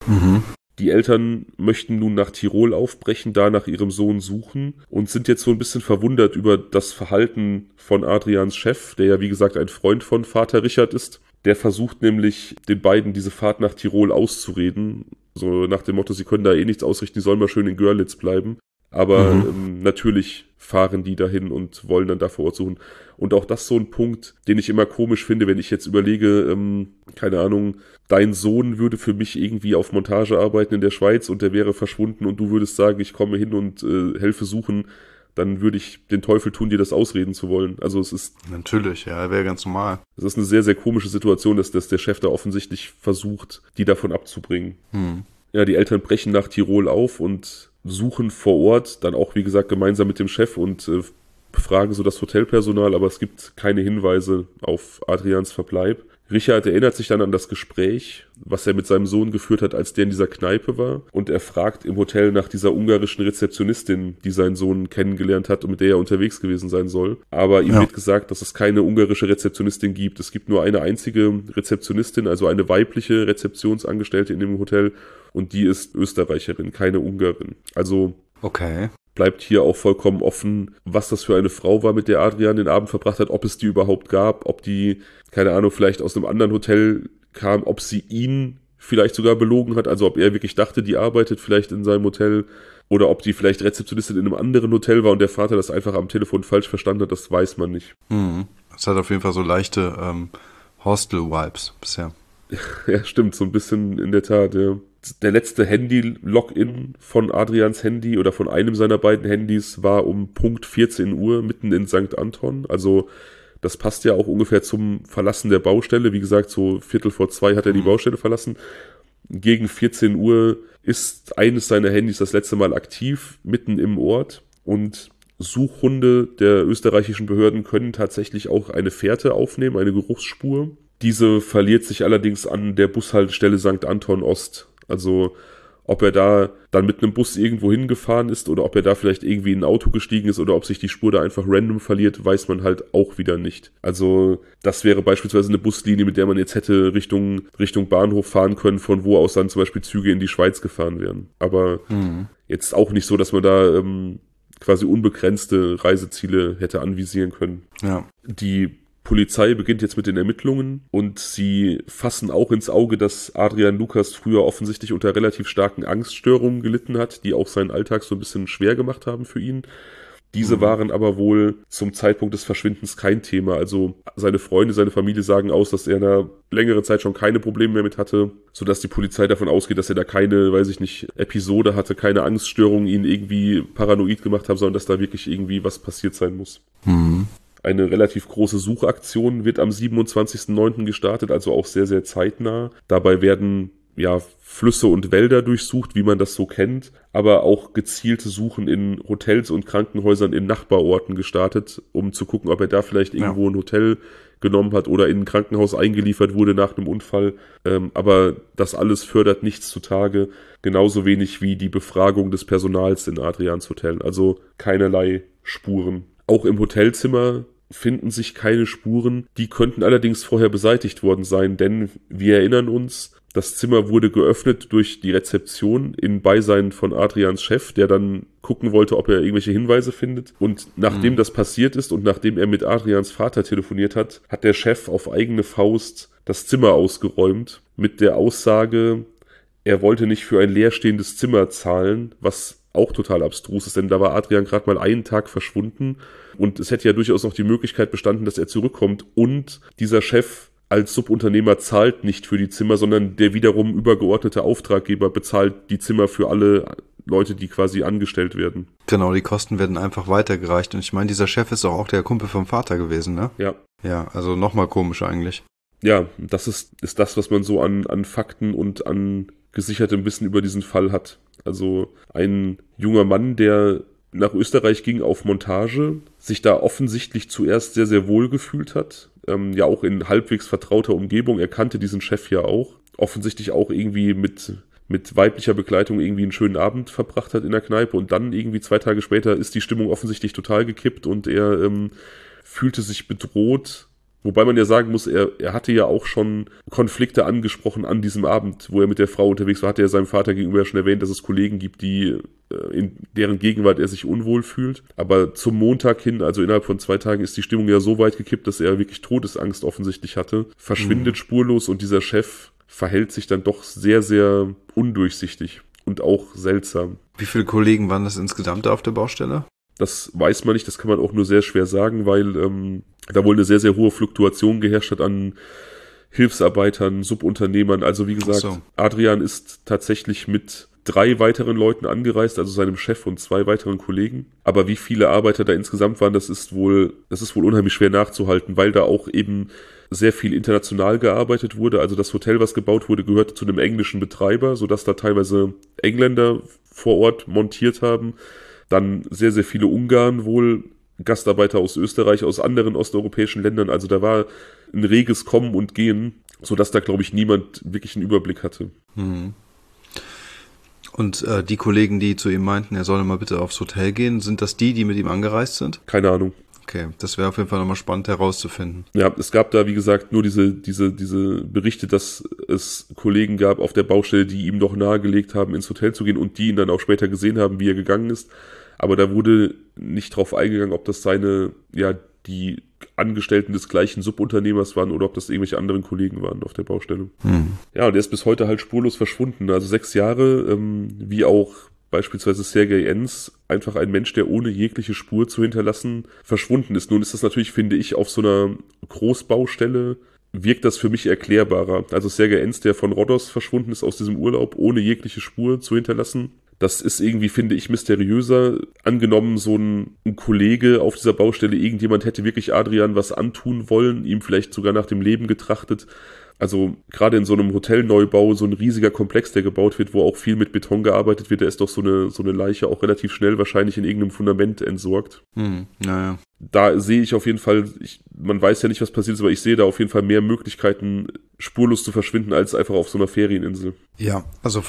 Mhm. Die Eltern möchten nun nach Tirol aufbrechen, da nach ihrem Sohn suchen und sind jetzt so ein bisschen verwundert über das Verhalten von Adrians Chef, der ja wie gesagt ein Freund von Vater Richard ist. Der versucht nämlich den beiden diese Fahrt nach Tirol auszureden, so nach dem Motto, sie können da eh nichts ausrichten, die sollen mal schön in Görlitz bleiben. Aber natürlich fahren die dahin und wollen dann da vor Ort suchen. Und auch das so ein Punkt, den ich immer komisch finde, wenn ich jetzt überlege, keine Ahnung, dein Sohn würde für mich irgendwie auf Montage arbeiten in der Schweiz und der wäre verschwunden und du würdest sagen, ich komme hin und helfe suchen, dann würde ich den Teufel tun, dir das ausreden zu wollen. Also es ist... Natürlich, ja, wäre ganz normal. Es ist eine sehr, sehr komische Situation, dass der Chef da offensichtlich versucht, die davon abzubringen. Ja, die Eltern brechen nach Tirol auf und suchen vor Ort, dann auch wie gesagt gemeinsam mit dem Chef und befragen so das Hotelpersonal, aber es gibt keine Hinweise auf Adrians Verbleib. Richard erinnert sich dann an das Gespräch, was er mit seinem Sohn geführt hat, als der in dieser Kneipe war. Und er fragt im Hotel nach dieser ungarischen Rezeptionistin, die seinen Sohn kennengelernt hat und mit der er unterwegs gewesen sein soll. Aber ihm wird gesagt, dass es keine ungarische Rezeptionistin gibt. Es gibt nur eine einzige Rezeptionistin, also eine weibliche Rezeptionsangestellte in dem Hotel. Und die ist Österreicherin, keine Ungarin. Also okay. Bleibt hier auch vollkommen offen, was das für eine Frau war, mit der Adrian den Abend verbracht hat, ob es die überhaupt gab, ob die, keine Ahnung, vielleicht aus einem anderen Hotel kam, ob sie ihn vielleicht sogar belogen hat, also ob er wirklich dachte, die arbeitet vielleicht in seinem Hotel oder ob die vielleicht Rezeptionistin in einem anderen Hotel war und der Vater das einfach am Telefon falsch verstanden hat, das weiß man nicht. Das hat auf jeden Fall so leichte Hostel-Vibes bisher. Ja, stimmt, so ein bisschen in der Tat, ja. Der letzte Handy-Login von Adrians Handy oder von einem seiner beiden Handys war um Punkt 14 Uhr mitten in St. Anton. Also das passt ja auch ungefähr zum Verlassen der Baustelle. Wie gesagt, so 1:45 hat er die Baustelle verlassen. Gegen 14 Uhr ist eines seiner Handys das letzte Mal aktiv, mitten im Ort. Und Suchhunde der österreichischen Behörden können tatsächlich auch eine Fährte aufnehmen, eine Geruchsspur. Diese verliert sich allerdings an der Bushaltestelle St. Anton Ost. Also ob er da dann mit einem Bus irgendwo hingefahren ist oder ob er da vielleicht irgendwie in ein Auto gestiegen ist oder ob sich die Spur da einfach random verliert, weiß man halt auch wieder nicht. Also das wäre beispielsweise eine Buslinie, mit der man jetzt hätte Richtung Bahnhof fahren können, von wo aus dann zum Beispiel Züge in die Schweiz gefahren wären. Aber jetzt auch nicht so, dass man da quasi unbegrenzte Reiseziele hätte anvisieren können. Ja. Die Polizei beginnt jetzt mit den Ermittlungen und sie fassen auch ins Auge, dass Adrian Lukas früher offensichtlich unter relativ starken Angststörungen gelitten hat, die auch seinen Alltag so ein bisschen schwer gemacht haben für ihn. Diese waren aber wohl zum Zeitpunkt des Verschwindens kein Thema. Also seine Freunde, seine Familie sagen aus, dass er in einer längeren Zeit schon keine Probleme mehr mit hatte, sodass die Polizei davon ausgeht, dass er da keine, weiß ich nicht, Episode hatte, keine Angststörungen ihn irgendwie paranoid gemacht haben, sondern dass da wirklich irgendwie was passiert sein muss. Eine relativ große Suchaktion wird am 27.09. gestartet, also auch sehr, sehr zeitnah. Dabei werden Flüsse und Wälder durchsucht, wie man das so kennt, aber auch gezielte Suchen in Hotels und Krankenhäusern in Nachbarorten gestartet, um zu gucken, ob er da vielleicht irgendwo ein Hotel genommen hat oder in ein Krankenhaus eingeliefert wurde nach einem Unfall. Aber das alles fördert nichts zutage, genauso wenig wie die Befragung des Personals in Adrians Hotel, also keinerlei Spuren. Auch im Hotelzimmer finden sich keine Spuren, die könnten allerdings vorher beseitigt worden sein, denn wir erinnern uns, das Zimmer wurde geöffnet durch die Rezeption in Beisein von Adrians Chef, der dann gucken wollte, ob er irgendwelche Hinweise findet. Und nachdem das passiert ist und nachdem er mit Adrians Vater telefoniert hat, hat der Chef auf eigene Faust das Zimmer ausgeräumt mit der Aussage, er wollte nicht für ein leerstehendes Zimmer zahlen, was auch total abstrus ist, denn da war Adrian gerade mal einen Tag verschwunden und es hätte ja durchaus noch die Möglichkeit bestanden, dass er zurückkommt und dieser Chef als Subunternehmer zahlt nicht für die Zimmer, sondern der wiederum übergeordnete Auftraggeber bezahlt die Zimmer für alle Leute, die quasi angestellt werden. Genau, die Kosten werden einfach weitergereicht und ich meine, dieser Chef ist doch auch der Kumpel vom Vater gewesen, ne? Ja. Ja, also nochmal komisch eigentlich. Ja, das ist das, was man so an Fakten und an gesichertem Wissen über diesen Fall hat. Also ein junger Mann, der nach Österreich ging auf Montage, sich da offensichtlich zuerst sehr, sehr wohl gefühlt hat. Ja auch in halbwegs vertrauter Umgebung. Er kannte diesen Chef ja auch. Offensichtlich auch irgendwie mit weiblicher Begleitung irgendwie einen schönen Abend verbracht hat in der Kneipe. Und dann irgendwie 2 Tage später ist die Stimmung offensichtlich total gekippt und er fühlte sich bedroht Wobei man ja sagen muss, er hatte ja auch schon Konflikte angesprochen an diesem Abend, wo er mit der Frau unterwegs war, hatte er seinem Vater gegenüber ja schon erwähnt, dass es Kollegen gibt, in deren Gegenwart er sich unwohl fühlt. Aber zum Montag hin, also innerhalb von 2 Tagen, ist die Stimmung ja so weit gekippt, dass er wirklich Todesangst offensichtlich hatte, verschwindet spurlos und dieser Chef verhält sich dann doch sehr, sehr undurchsichtig und auch seltsam. Wie viele Kollegen waren das insgesamt da auf der Baustelle? Das weiß man nicht, das kann man auch nur sehr schwer sagen, weil da wohl eine sehr, sehr hohe Fluktuation geherrscht hat an Hilfsarbeitern, Subunternehmern. Also wie gesagt, Adrian ist tatsächlich mit 3 weiteren Leuten angereist, also seinem Chef und 2 weiteren Kollegen. Aber wie viele Arbeiter da insgesamt waren, das ist wohl unheimlich schwer nachzuhalten, weil da auch eben sehr viel international gearbeitet wurde. Also das Hotel, was gebaut wurde, gehörte zu einem englischen Betreiber, sodass da teilweise Engländer vor Ort montiert haben. Dann sehr, sehr viele Ungarn wohl, Gastarbeiter aus Österreich, aus anderen osteuropäischen Ländern. Also da war ein reges Kommen und Gehen, sodass da, glaube ich, niemand wirklich einen Überblick hatte. Mhm. Und die Kollegen, die zu ihm meinten, er solle mal bitte aufs Hotel gehen, sind das die mit ihm angereist sind? Keine Ahnung. Okay, das wäre auf jeden Fall nochmal spannend herauszufinden. Ja, es gab da, wie gesagt, nur diese Berichte, dass es Kollegen gab auf der Baustelle, die ihm doch nahegelegt haben, ins Hotel zu gehen und die ihn dann auch später gesehen haben, wie er gegangen ist. Aber da wurde nicht drauf eingegangen, ob das die Angestellten des gleichen Subunternehmers waren oder ob das irgendwelche anderen Kollegen waren auf der Baustelle. Ja, und der ist bis heute halt spurlos verschwunden. Also 6 Jahre, wie auch beispielsweise Sergej Enz, einfach ein Mensch, der ohne jegliche Spur zu hinterlassen verschwunden ist. Nun ist das natürlich, finde ich, auf so einer Großbaustelle wirkt das für mich erklärbarer. Also Sergej Enz, der von Rhodos verschwunden ist aus diesem Urlaub, ohne jegliche Spur zu hinterlassen. Das ist irgendwie, finde ich, mysteriöser. Angenommen, so ein Kollege auf dieser Baustelle, irgendjemand hätte wirklich Adrian was antun wollen, ihm vielleicht sogar nach dem Leben getrachtet. Also gerade in so einem Hotelneubau, so ein riesiger Komplex, der gebaut wird, wo auch viel mit Beton gearbeitet wird, da ist doch so eine Leiche auch relativ schnell wahrscheinlich in irgendeinem Fundament entsorgt. Naja. Da sehe ich auf jeden Fall, man weiß ja nicht, was passiert ist, aber ich sehe da auf jeden Fall mehr Möglichkeiten, spurlos zu verschwinden, als einfach auf so einer Ferieninsel. Ja, also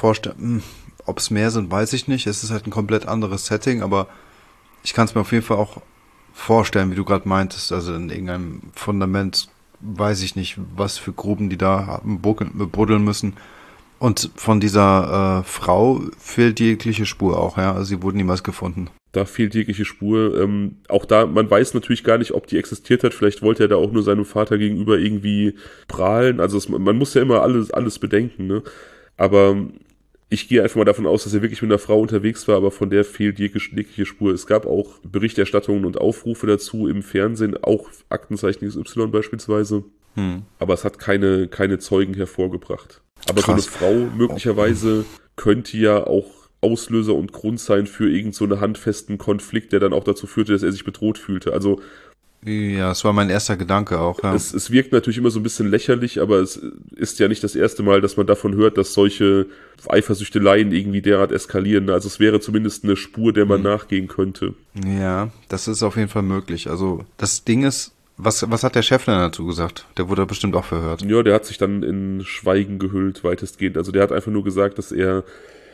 ob es mehr sind, weiß ich nicht. Es ist halt ein komplett anderes Setting, aber ich kann es mir auf jeden Fall auch vorstellen, wie du gerade meintest, also in irgendeinem Fundament, weiß ich nicht, was für Gruben die da buddeln müssen. Und von dieser Frau fehlt jegliche Spur auch, ja, also sie wurde niemals gefunden. Da fehlt jegliche Spur. Auch da, man weiß natürlich gar nicht, ob die existiert hat. Vielleicht wollte er da auch nur seinem Vater gegenüber irgendwie prahlen. Also man muss ja immer alles bedenken, ne? Aber ich gehe einfach mal davon aus, dass er wirklich mit einer Frau unterwegs war, aber von der fehlt jegliche Spur. Es gab auch Berichterstattungen und Aufrufe dazu im Fernsehen, auch Aktenzeichen XY beispielsweise. Aber es hat keine Zeugen hervorgebracht. Aber krass. So eine Frau möglicherweise könnte ja auch Auslöser und Grund sein für irgend so einen handfesten Konflikt, der dann auch dazu führte, dass er sich bedroht fühlte. Also ja, das war mein erster Gedanke auch. Ja. Es wirkt natürlich immer so ein bisschen lächerlich, aber es ist ja nicht das erste Mal, dass man davon hört, dass solche Eifersüchteleien irgendwie derart eskalieren. Also es wäre zumindest eine Spur, der man nachgehen könnte. Ja, das ist auf jeden Fall möglich. Also das Ding ist, was hat der Chef denn dazu gesagt? Der wurde bestimmt auch verhört. Ja, der hat sich dann in Schweigen gehüllt, weitestgehend. Also der hat einfach nur gesagt, dass er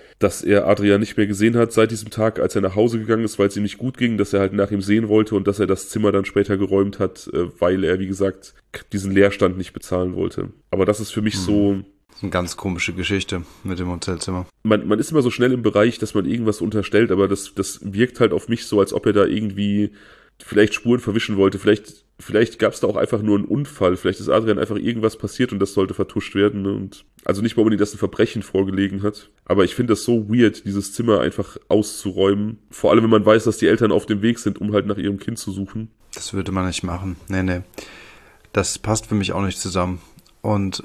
Adrian nicht mehr gesehen hat seit diesem Tag, als er nach Hause gegangen ist, weil es ihm nicht gut ging, dass er halt nach ihm sehen wollte und dass er das Zimmer dann später geräumt hat, weil er, wie gesagt, diesen Leerstand nicht bezahlen wollte. Aber das ist für mich so... Das ist eine ganz komische Geschichte mit dem Hotelzimmer. Man ist immer so schnell im Bereich, dass man irgendwas unterstellt, aber das wirkt halt auf mich so, als ob er da irgendwie vielleicht Spuren verwischen wollte. Vielleicht gab es da auch einfach nur einen Unfall. Vielleicht ist Adrian einfach irgendwas passiert und das sollte vertuscht werden. Ne? Und also nicht mal unbedingt, dass ein Verbrechen vorgelegen hat. Aber ich finde das so weird, dieses Zimmer einfach auszuräumen. Vor allem, wenn man weiß, dass die Eltern auf dem Weg sind, um halt nach ihrem Kind zu suchen. Das würde man nicht machen. Nee. Das passt für mich auch nicht zusammen. Und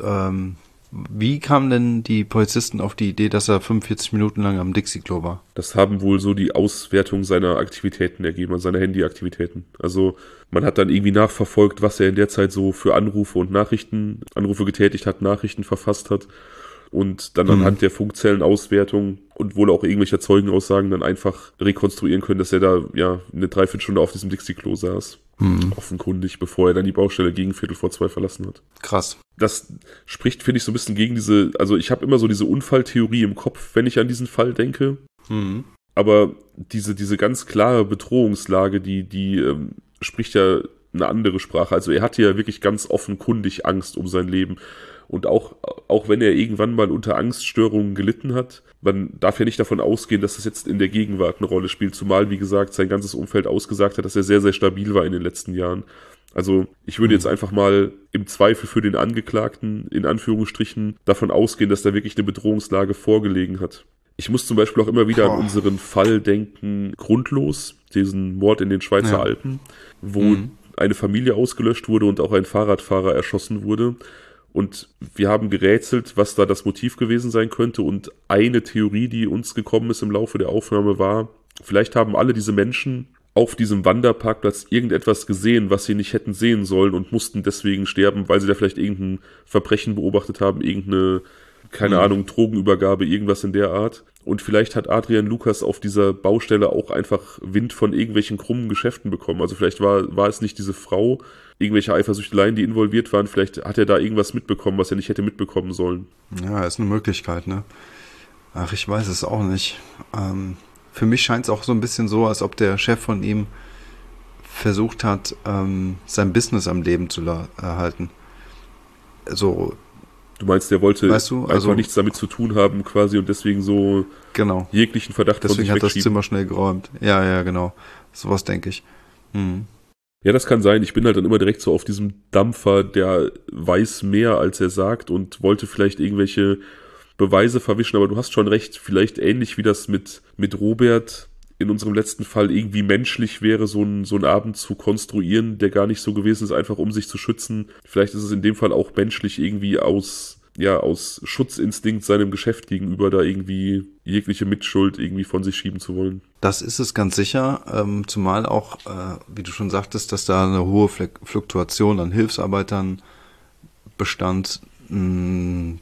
wie kamen denn die Polizisten auf die Idee, dass er 45 Minuten lang am Dixie-Klo war? Das haben wohl so die Auswertung seiner Aktivitäten ergeben, seiner Handy-Aktivitäten. Also man hat dann irgendwie nachverfolgt, was er in der Zeit so für Anrufe getätigt hat, Nachrichten verfasst hat. Und dann anhand der Funkzellenauswertung und wohl auch irgendwelcher Zeugenaussagen dann einfach rekonstruieren können, dass er da ja eine Dreiviertelstunde auf diesem Dixie-Klo saß. Offenkundig, bevor er dann die Baustelle gegen 1:45 verlassen hat. Krass. Das spricht, finde ich, so ein bisschen gegen also ich habe immer so diese Unfalltheorie im Kopf, wenn ich an diesen Fall denke. Aber diese ganz klare Bedrohungslage, die spricht ja eine andere Sprache. Also er hatte ja wirklich ganz offenkundig Angst um sein Leben. Und auch wenn er irgendwann mal unter Angststörungen gelitten hat, man darf ja nicht davon ausgehen, dass das jetzt in der Gegenwart eine Rolle spielt. Zumal, wie gesagt, sein ganzes Umfeld ausgesagt hat, dass er sehr, sehr stabil war in den letzten Jahren. Also ich würde jetzt einfach mal im Zweifel für den Angeklagten, in Anführungsstrichen, davon ausgehen, dass da wirklich eine Bedrohungslage vorgelegen hat. Ich muss zum Beispiel auch immer wieder an unseren Fall denken, Grundlos, diesen Mord in den Schweizer Alpen, wo eine Familie ausgelöscht wurde und auch ein Fahrradfahrer erschossen wurde. Und wir haben gerätselt, was da das Motiv gewesen sein könnte. Und eine Theorie, die uns gekommen ist im Laufe der Aufnahme, war, vielleicht haben alle diese Menschen auf diesem Wanderparkplatz irgendetwas gesehen, was sie nicht hätten sehen sollen und mussten deswegen sterben, weil sie da vielleicht irgendein Verbrechen beobachtet haben, irgendeine, keine Ahnung, Drogenübergabe, irgendwas in der Art. Und vielleicht hat Adrian Lukas auf dieser Baustelle auch einfach Wind von irgendwelchen krummen Geschäften bekommen. Also vielleicht war es nicht diese Frau, irgendwelche Eifersüchteleien, die involviert waren. Vielleicht hat er da irgendwas mitbekommen, was er nicht hätte mitbekommen sollen. Ja, ist eine Möglichkeit, ne? Ach, ich weiß es auch nicht. Für mich scheint es auch so ein bisschen so, als ob der Chef von ihm versucht hat, sein Business am Leben zu erhalten. So. Du meinst, der wollte einfach nichts damit zu tun haben quasi und deswegen so jeglichen Verdacht deswegen von sich hat das Zimmer schnell geräumt. Ja, genau. Sowas denke ich. Ja, das kann sein. Ich bin halt dann immer direkt so auf diesem Dampfer, der weiß mehr, als er sagt und wollte vielleicht irgendwelche Beweise verwischen, aber du hast schon recht, vielleicht ähnlich wie das mit Robert in unserem letzten Fall irgendwie menschlich wäre, so einen Abend zu konstruieren, der gar nicht so gewesen ist, einfach um sich zu schützen. Vielleicht ist es in dem Fall auch menschlich irgendwie aus Schutzinstinkt seinem Geschäft gegenüber, da irgendwie jegliche Mitschuld irgendwie von sich schieben zu wollen. Das ist es ganz sicher, zumal auch, wie du schon sagtest, dass da eine hohe Fluktuation an Hilfsarbeitern bestand. Man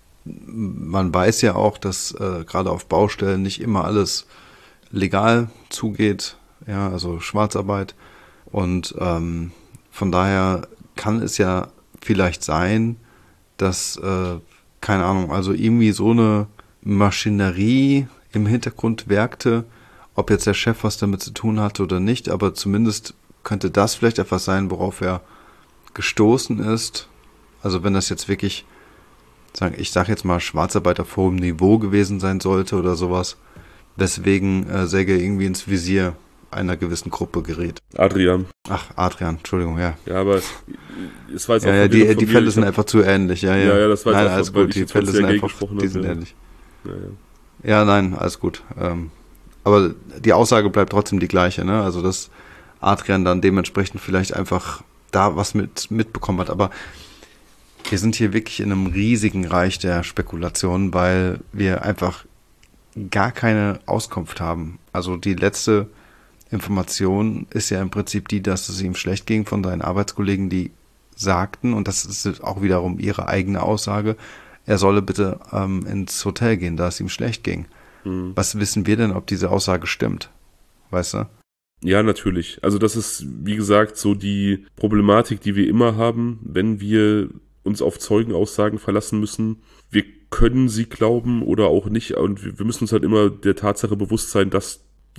weiß ja auch, dass gerade auf Baustellen nicht immer alles legal zugeht, ja, also Schwarzarbeit. Und von daher kann es ja vielleicht sein, dass, keine Ahnung, also irgendwie so eine Maschinerie im Hintergrund werkte, ob jetzt der Chef was damit zu tun hatte oder nicht, aber zumindest könnte das vielleicht etwas sein, worauf er gestoßen ist. Also wenn das jetzt wirklich, ich sage jetzt mal, Schwarzarbeit auf hohem Niveau gewesen sein sollte oder sowas, weswegen Säge irgendwie ins Visier einer gewissen Gruppe gerät. Adrian, Entschuldigung, ja. Ja, aber es war jetzt auch die Fälle sind einfach zu ähnlich, ja. Ja, das war jetzt alles einfach, gut, die Fälle sind einfach, die sind ähnlich. Ja, nein, alles gut. Aber die Aussage bleibt trotzdem die gleiche, ne? Also, dass Adrian dann dementsprechend vielleicht einfach da was mitbekommen hat. Aber wir sind hier wirklich in einem riesigen Reich der Spekulationen, weil wir einfach gar keine Auskunft haben. Also die letzte Information ist ja im Prinzip die, dass es ihm schlecht ging von seinen Arbeitskollegen, die sagten, und das ist auch wiederum ihre eigene Aussage, er solle bitte ins Hotel gehen, da es ihm schlecht ging. Was wissen wir denn, ob diese Aussage stimmt? Weißt du? Ja, natürlich. Also das ist, wie gesagt, so die Problematik, die wir immer haben, wenn wir uns auf Zeugenaussagen verlassen müssen. Wir können sie glauben oder auch nicht. Und wir müssen uns halt immer der Tatsache bewusst sein, dass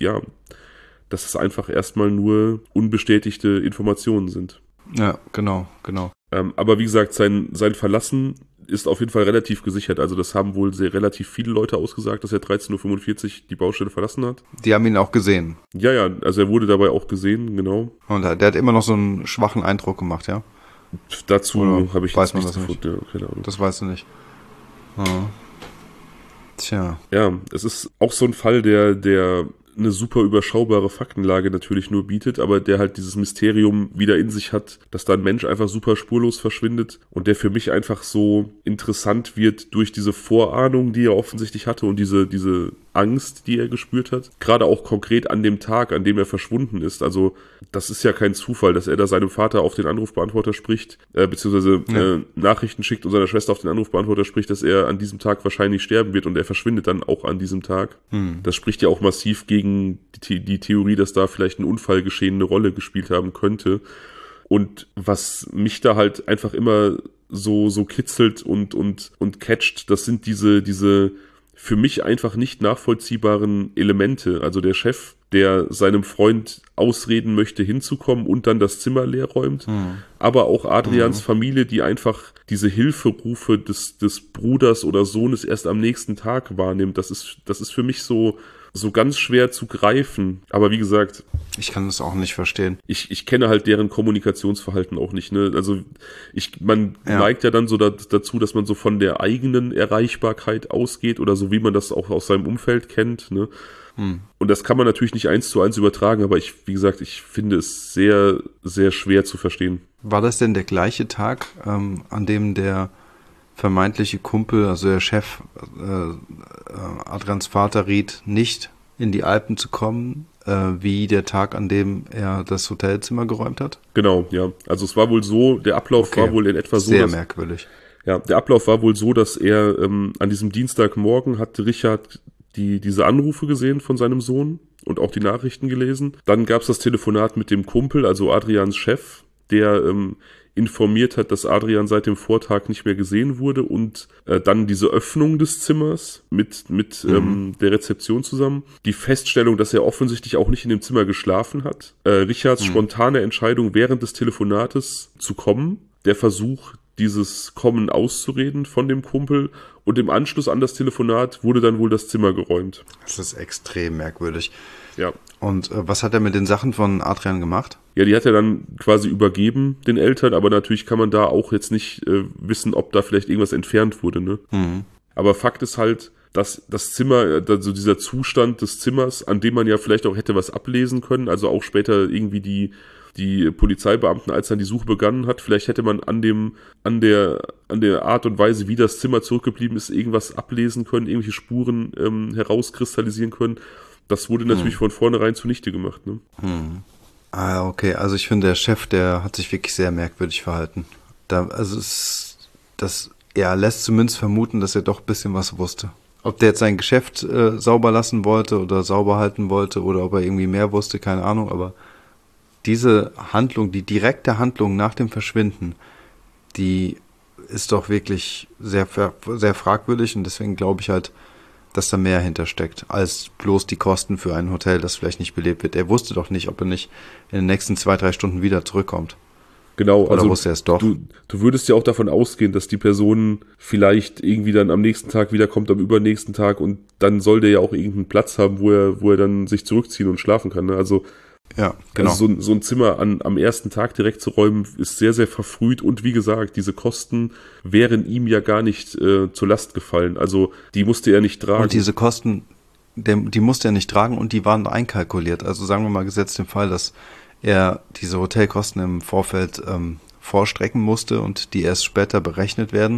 es einfach erstmal nur unbestätigte Informationen sind. Ja, genau. Aber wie gesagt, sein Verlassen ist auf jeden Fall relativ gesichert. Also das haben wohl relativ viele Leute ausgesagt, dass er 13:45 Uhr die Baustelle verlassen hat. Die haben ihn auch gesehen. Ja, also er wurde dabei auch gesehen, genau. Und der hat immer noch so einen schwachen Eindruck gemacht, ja? Dazu habe ich weiß jetzt man nichts das nicht. gefunden. Ja, keine Ahnung. Das weißt du nicht. Tja. Ja, es ist auch so ein Fall, der eine super überschaubare Faktenlage natürlich nur bietet, aber der halt dieses Mysterium wieder in sich hat, dass da ein Mensch einfach super spurlos verschwindet und der für mich einfach so interessant wird durch diese Vorahnung, die er offensichtlich hatte und diese Angst, die er gespürt hat. Gerade auch konkret an dem Tag, an dem er verschwunden ist. Also das ist ja kein Zufall, dass er da seinem Vater auf den Anrufbeantworter spricht, beziehungsweise Nachrichten schickt und seiner Schwester auf den Anrufbeantworter spricht, dass er an diesem Tag wahrscheinlich sterben wird und er verschwindet dann auch an diesem Tag. Das spricht ja auch massiv gegen die Theorie, dass da vielleicht ein Unfallgeschehen eine Rolle gespielt haben könnte. Und was mich da halt einfach immer so kitzelt und catcht, das sind diese für mich einfach nicht nachvollziehbaren Elemente. Also der Chef, der seinem Freund ausreden möchte, hinzukommen und dann das Zimmer leer räumt. Aber auch Adrians Familie, die einfach diese Hilferufe des Bruders oder Sohnes erst am nächsten Tag wahrnimmt. Das ist für mich so ganz schwer zu greifen. Aber wie gesagt, ich kann das auch nicht verstehen. Ich kenne halt deren Kommunikationsverhalten auch nicht. Ne? Also man neigt ja dann so dazu, dass man so von der eigenen Erreichbarkeit ausgeht oder so, wie man das auch aus seinem Umfeld kennt. Ne? Und das kann man natürlich nicht 1:1 übertragen, aber wie gesagt, ich finde es sehr, sehr schwer zu verstehen. War das denn der gleiche Tag, an dem der vermeintliche Kumpel, also der Chef, Adrians Vater riet, nicht in die Alpen zu kommen, wie der Tag, an dem er das Hotelzimmer geräumt hat? Genau, ja. Also es war wohl so, der Ablauf war wohl in etwa so. Sehr merkwürdig. Ja, der Ablauf war wohl so, dass er an diesem Dienstagmorgen hatte Richard diese Anrufe gesehen von seinem Sohn und auch die Nachrichten gelesen. Dann gab es das Telefonat mit dem Kumpel, also Adrians Chef, der informiert hat, dass Adrian seit dem Vortag nicht mehr gesehen wurde und dann diese Öffnung des Zimmers mit der Rezeption zusammen. Die Feststellung, dass er offensichtlich auch nicht in dem Zimmer geschlafen hat. Richards spontane Entscheidung während des Telefonates zu kommen. Der Versuch, dieses Kommen auszureden von dem Kumpel und im Anschluss an das Telefonat wurde dann wohl das Zimmer geräumt. Das ist extrem merkwürdig. Ja. Und was hat er mit den Sachen von Adrian gemacht? Ja, die hat er dann quasi übergeben den Eltern, aber natürlich kann man da auch jetzt nicht wissen, ob da vielleicht irgendwas entfernt wurde. Ne? Aber Fakt ist halt, dass das Zimmer, also dieser Zustand des Zimmers, an dem man ja vielleicht auch hätte was ablesen können, also auch später irgendwie die Polizeibeamten, als dann die Suche begonnen hat, vielleicht hätte man an der Art und Weise, wie das Zimmer zurückgeblieben ist, irgendwas ablesen können, irgendwelche Spuren herauskristallisieren können. Das wurde natürlich von vornherein zunichte gemacht. Ne? Ah, okay. Also ich finde, der Chef, der hat sich wirklich sehr merkwürdig verhalten. Das lässt zumindest vermuten, dass er doch ein bisschen was wusste. Ob der jetzt sein Geschäft sauber lassen wollte oder sauber halten wollte oder ob er irgendwie mehr wusste, keine Ahnung, aber diese Handlung, die direkte Handlung nach dem Verschwinden, die ist doch wirklich sehr, sehr fragwürdig und deswegen glaube ich halt, dass da mehr hintersteckt, als bloß die Kosten für ein Hotel, das vielleicht nicht belebt wird. Er wusste doch nicht, ob er nicht in den nächsten 2-3 Stunden wieder zurückkommt. Genau, oder also wusste er es doch? Du würdest ja auch davon ausgehen, dass die Person vielleicht irgendwie dann am nächsten Tag wiederkommt, am übernächsten Tag und dann soll der ja auch irgendeinen Platz haben, wo er dann sich zurückziehen und schlafen kann. Ne? Also ja, genau. Also so ein Zimmer am ersten Tag direkt zu räumen, ist sehr, sehr verfrüht und wie gesagt, diese Kosten wären ihm ja gar nicht zur Last gefallen. Also die musste er nicht tragen. Und diese Kosten, die musste er nicht tragen und die waren einkalkuliert. Also sagen wir mal gesetzt den Fall, dass er diese Hotelkosten im Vorfeld vorstrecken musste und die erst später berechnet werden,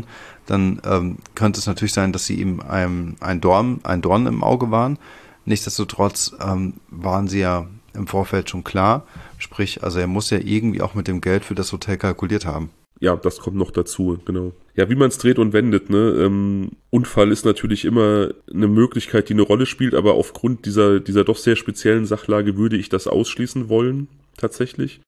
dann könnte es natürlich sein, dass sie ihm ein Dorn im Auge waren. Nichtsdestotrotz waren sie ja im Vorfeld schon klar. Sprich, also er muss ja irgendwie auch mit dem Geld für das Hotel kalkuliert haben. Ja, das kommt noch dazu, genau. Ja, wie man es dreht und wendet, ne? Unfall ist natürlich immer eine Möglichkeit, die eine Rolle spielt, aber aufgrund dieser doch sehr speziellen Sachlage würde ich das ausschließen wollen, tatsächlich.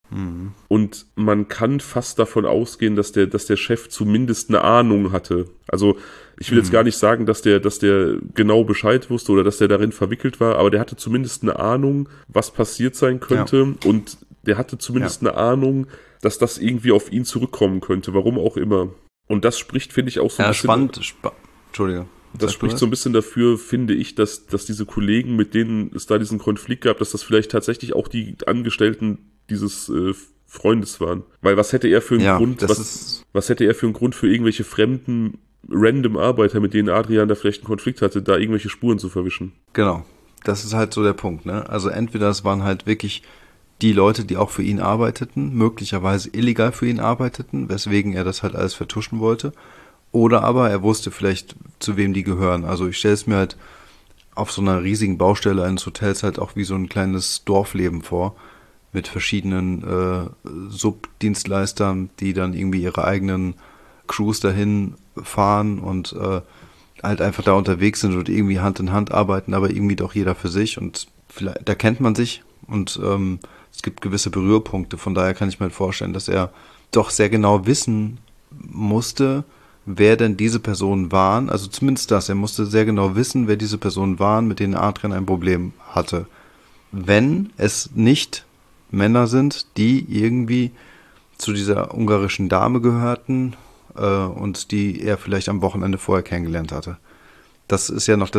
Und man kann fast davon ausgehen, dass der Chef zumindest eine Ahnung hatte. Also ich will jetzt gar nicht sagen, dass der genau Bescheid wusste oder dass der darin verwickelt war, aber der hatte zumindest eine Ahnung, was passiert sein könnte und der hatte zumindest eine Ahnung, dass das irgendwie auf ihn zurückkommen könnte, warum auch immer. Und das spricht, finde ich, auch so ein bisschen... Spannend. Entschuldige. Das spricht so ein bisschen dafür, finde ich, dass diese Kollegen, mit denen es da diesen Konflikt gab, dass das vielleicht tatsächlich auch die Angestellten dieses Freundes waren. Weil was hätte er für einen Grund, was hätte er für einen Grund für irgendwelche fremden, random Arbeiter, mit denen Adrian da vielleicht einen Konflikt hatte, da irgendwelche Spuren zu verwischen? Genau. Das ist halt so der Punkt, ne? Also entweder es waren halt wirklich die Leute, die auch für ihn arbeiteten, möglicherweise illegal für ihn arbeiteten, weswegen er das halt alles vertuschen wollte. Oder aber er wusste vielleicht, zu wem die gehören. Also ich stelle es mir halt auf so einer riesigen Baustelle eines Hotels halt auch wie so ein kleines Dorfleben vor, mit verschiedenen Subdienstleistern, die dann irgendwie ihre eigenen Crews dahin fahren und halt einfach da unterwegs sind und irgendwie Hand in Hand arbeiten, aber irgendwie doch jeder für sich und vielleicht, da kennt man sich und es gibt gewisse Berührpunkte, von daher kann ich mir halt vorstellen, dass er doch sehr genau wissen musste, wer denn diese Personen waren. Also zumindest das. Er musste sehr genau wissen, wer diese Personen waren, mit denen Adrian ein Problem hatte. Wenn es nicht Männer sind, die irgendwie zu dieser ungarischen Dame gehörten und die er vielleicht am Wochenende vorher kennengelernt hatte. Das ist ja noch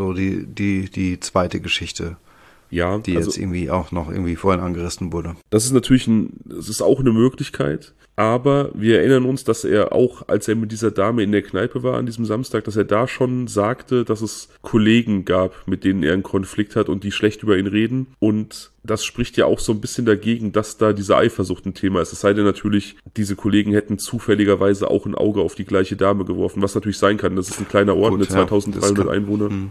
die zweite Geschichte, Ja, die also jetzt irgendwie auch noch irgendwie vorhin angerissen wurde. das ist natürlich das ist auch eine Möglichkeit, aber wir erinnern uns, dass er auch, als er mit dieser Dame in der Kneipe war an diesem Samstag, dass er da schon sagte, dass es Kollegen gab, mit denen er einen Konflikt hat und die schlecht über ihn reden. Und das spricht ja auch so ein bisschen dagegen, dass da diese Eifersucht ein Thema ist. Es sei denn natürlich, diese Kollegen hätten zufälligerweise auch ein Auge auf die gleiche Dame geworfen, was natürlich sein kann. Das ist ein kleiner Ort mit 2300 Einwohnern.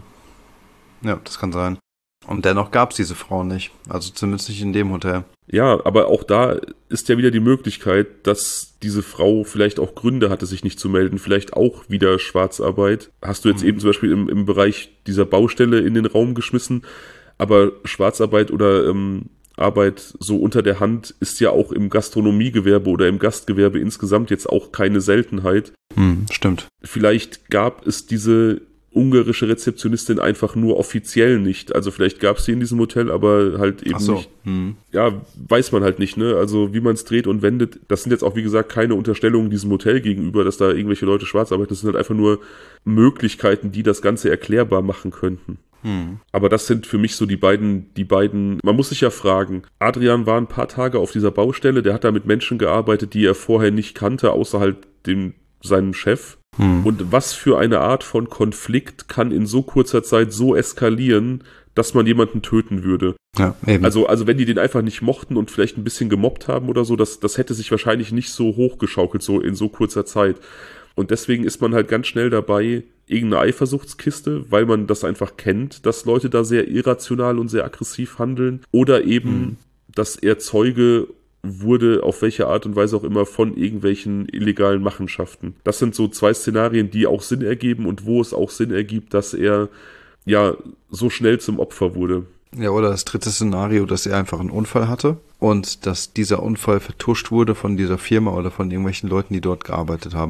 Ja, das kann sein. Und dennoch gab es diese Frau nicht. Also zumindest nicht in dem Hotel. Ja, aber auch da ist ja wieder die Möglichkeit, dass diese Frau vielleicht auch Gründe hatte, sich nicht zu melden. Vielleicht auch wieder Schwarzarbeit. Hast du jetzt eben zum Beispiel im Bereich dieser Baustelle in den Raum geschmissen. Aber Schwarzarbeit oder Arbeit so unter der Hand ist ja auch im Gastronomiegewerbe oder im Gastgewerbe insgesamt jetzt auch keine Seltenheit. Stimmt. Vielleicht gab es diese ungarische Rezeptionistin einfach nur offiziell nicht. Also vielleicht gab es sie in diesem Hotel, aber halt eben nicht. Ja, weiß man halt nicht, ne? Also wie man es dreht und wendet, das sind jetzt auch, wie gesagt, keine Unterstellungen diesem Hotel gegenüber, dass da irgendwelche Leute schwarz arbeiten. Das sind halt einfach nur Möglichkeiten, die das Ganze erklärbar machen könnten. Aber das sind für mich so die beiden, man muss sich ja fragen, Adrian war ein paar Tage auf dieser Baustelle, der hat da mit Menschen gearbeitet, die er vorher nicht kannte, außer halt seinem Chef. Und was für eine Art von Konflikt kann in so kurzer Zeit so eskalieren, dass man jemanden töten würde? Ja, eben. Also wenn die den einfach nicht mochten und vielleicht ein bisschen gemobbt haben oder so, das hätte sich wahrscheinlich nicht so hochgeschaukelt, so in so kurzer Zeit. Und deswegen ist man halt ganz schnell dabei, irgendeine Eifersuchtskiste, weil man das einfach kennt, dass Leute da sehr irrational und sehr aggressiv handeln. Oder eben, dass er Zeuge wurde, auf welche Art und Weise auch immer, von irgendwelchen illegalen Machenschaften. Das sind so zwei Szenarien, die auch Sinn ergeben und wo es auch Sinn ergibt, dass er ja so schnell zum Opfer wurde. Ja, oder das dritte Szenario, dass er einfach einen Unfall hatte und dass dieser Unfall vertuscht wurde von dieser Firma oder von irgendwelchen Leuten, die dort gearbeitet haben.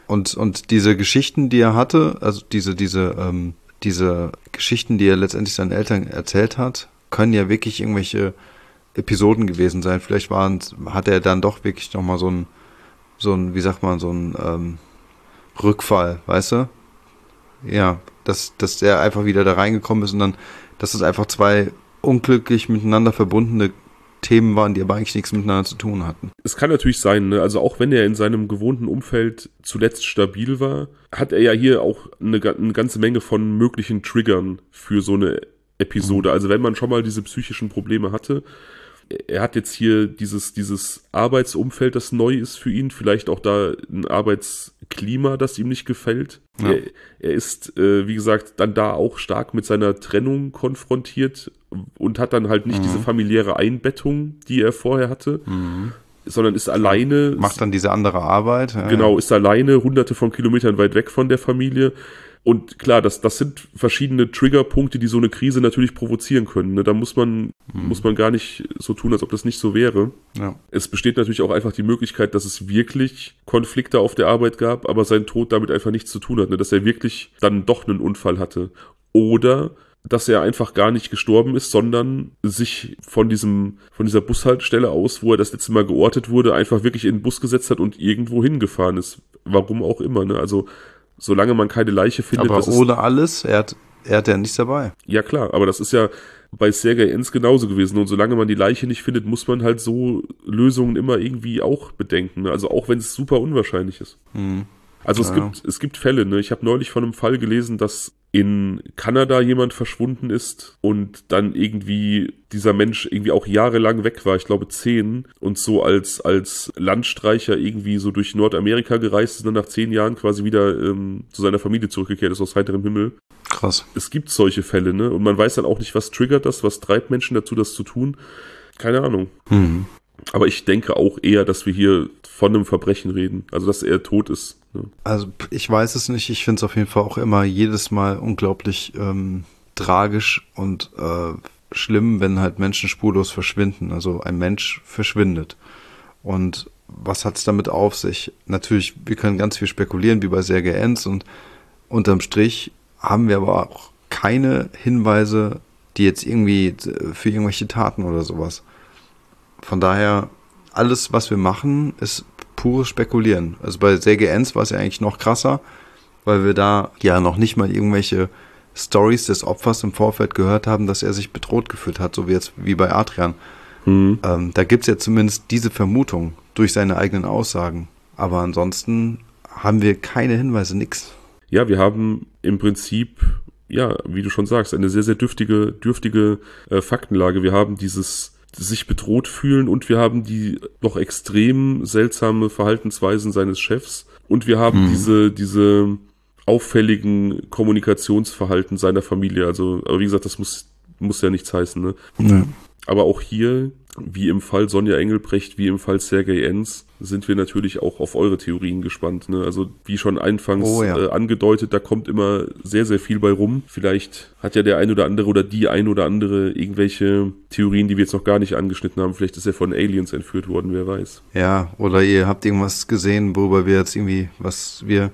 Und diese Geschichten, die er hatte, also diese Geschichten, die er letztendlich seinen Eltern erzählt hat, können ja wirklich irgendwelche Episoden gewesen sein. Vielleicht hat er dann doch wirklich nochmal so ein, wie sagt man, so ein Rückfall, weißt du? Ja, dass er einfach wieder da reingekommen ist und dann, dass es einfach zwei unglücklich miteinander verbundene Themen waren, die aber eigentlich nichts miteinander zu tun hatten. Es kann natürlich sein, ne? Also auch wenn er in seinem gewohnten Umfeld zuletzt stabil war, hat er ja hier auch eine ganze Menge von möglichen Triggern für so eine Episode. Also wenn man schon mal diese psychischen Probleme hatte, er hat jetzt hier dieses Arbeitsumfeld, das neu ist für ihn, vielleicht auch da ein Arbeitsklima, das ihm nicht gefällt. Ja. Er ist, wie gesagt, dann da auch stark mit seiner Trennung konfrontiert und hat dann halt nicht diese familiäre Einbettung, die er vorher hatte, sondern ist alleine. Macht dann diese andere Arbeit. Ja, genau, ist alleine hunderte von Kilometern weit weg von der Familie. Und klar, das sind verschiedene Triggerpunkte, die so eine Krise natürlich provozieren können. Ne? Da muss man gar nicht so tun, als ob das nicht so wäre. Ja. Es besteht natürlich auch einfach die Möglichkeit, dass es wirklich Konflikte auf der Arbeit gab, aber sein Tod damit einfach nichts zu tun hat. Ne? Dass er wirklich dann doch einen Unfall hatte. Oder dass er einfach gar nicht gestorben ist, sondern sich von dieser Bushaltestelle aus, wo er das letzte Mal geortet wurde, einfach wirklich in den Bus gesetzt hat und irgendwo hingefahren ist. Warum auch immer. Ne? Also solange man keine Leiche findet. Aber ohne alles, er hat ja nichts dabei. Ja klar, aber das ist ja bei Sergej Enz genauso gewesen. Und solange man die Leiche nicht findet, muss man halt so Lösungen immer irgendwie auch bedenken. Also auch wenn es super unwahrscheinlich ist. Also es gibt Fälle, ne? Ich habe neulich von einem Fall gelesen, dass in Kanada jemand verschwunden ist und dann irgendwie dieser Mensch irgendwie auch jahrelang weg war, ich glaube 10, und so als Landstreicher irgendwie so durch Nordamerika gereist ist und dann nach 10 Jahren quasi wieder zu seiner Familie zurückgekehrt ist aus heiterem Himmel. Krass. Es gibt solche Fälle, ne? Und man weiß dann auch nicht, was triggert das, was treibt Menschen dazu, das zu tun. Keine Ahnung. Aber ich denke auch eher, dass wir hier von einem Verbrechen reden. Also, dass er tot ist. Ne? Also, ich weiß es nicht. Ich finde es auf jeden Fall auch immer jedes Mal unglaublich tragisch und schlimm, wenn halt Menschen spurlos verschwinden. Also, ein Mensch verschwindet. Und was hat es damit auf sich? Natürlich, wir können ganz viel spekulieren, wie bei Sergej Enz, und unterm Strich haben wir aber auch keine Hinweise, die jetzt irgendwie für irgendwelche Taten oder sowas. Von daher, alles, was wir machen, ist pures Spekulieren. Also bei Sergej Enz war es ja eigentlich noch krasser, weil wir da ja noch nicht mal irgendwelche Stories des Opfers im Vorfeld gehört haben, dass er sich bedroht gefühlt hat, so wie bei Adrian. Da gibt es ja zumindest diese Vermutung durch seine eigenen Aussagen. Aber ansonsten haben wir keine Hinweise, nix. Ja, wir haben im Prinzip, ja, wie du schon sagst, eine sehr, sehr dürftige Faktenlage. Wir haben dieses sich bedroht fühlen und wir haben die doch extrem seltsame Verhaltensweisen seines Chefs und wir haben diese auffälligen Kommunikationsverhalten seiner Familie. Also, aber wie gesagt, das muss ja nichts heißen, ne? Ja. Aber auch hier, wie im Fall Sonja Engelbrecht, wie im Fall Sergej Enz, sind wir natürlich auch auf eure Theorien gespannt, ne? Also wie schon anfangs angedeutet, da kommt immer sehr, sehr viel bei rum. Vielleicht hat ja der ein oder andere oder die ein oder andere irgendwelche Theorien, die wir jetzt noch gar nicht angeschnitten haben. Vielleicht ist er von Aliens entführt worden, wer weiß. Ja, oder ihr habt irgendwas gesehen, worüber wir jetzt irgendwie, was wir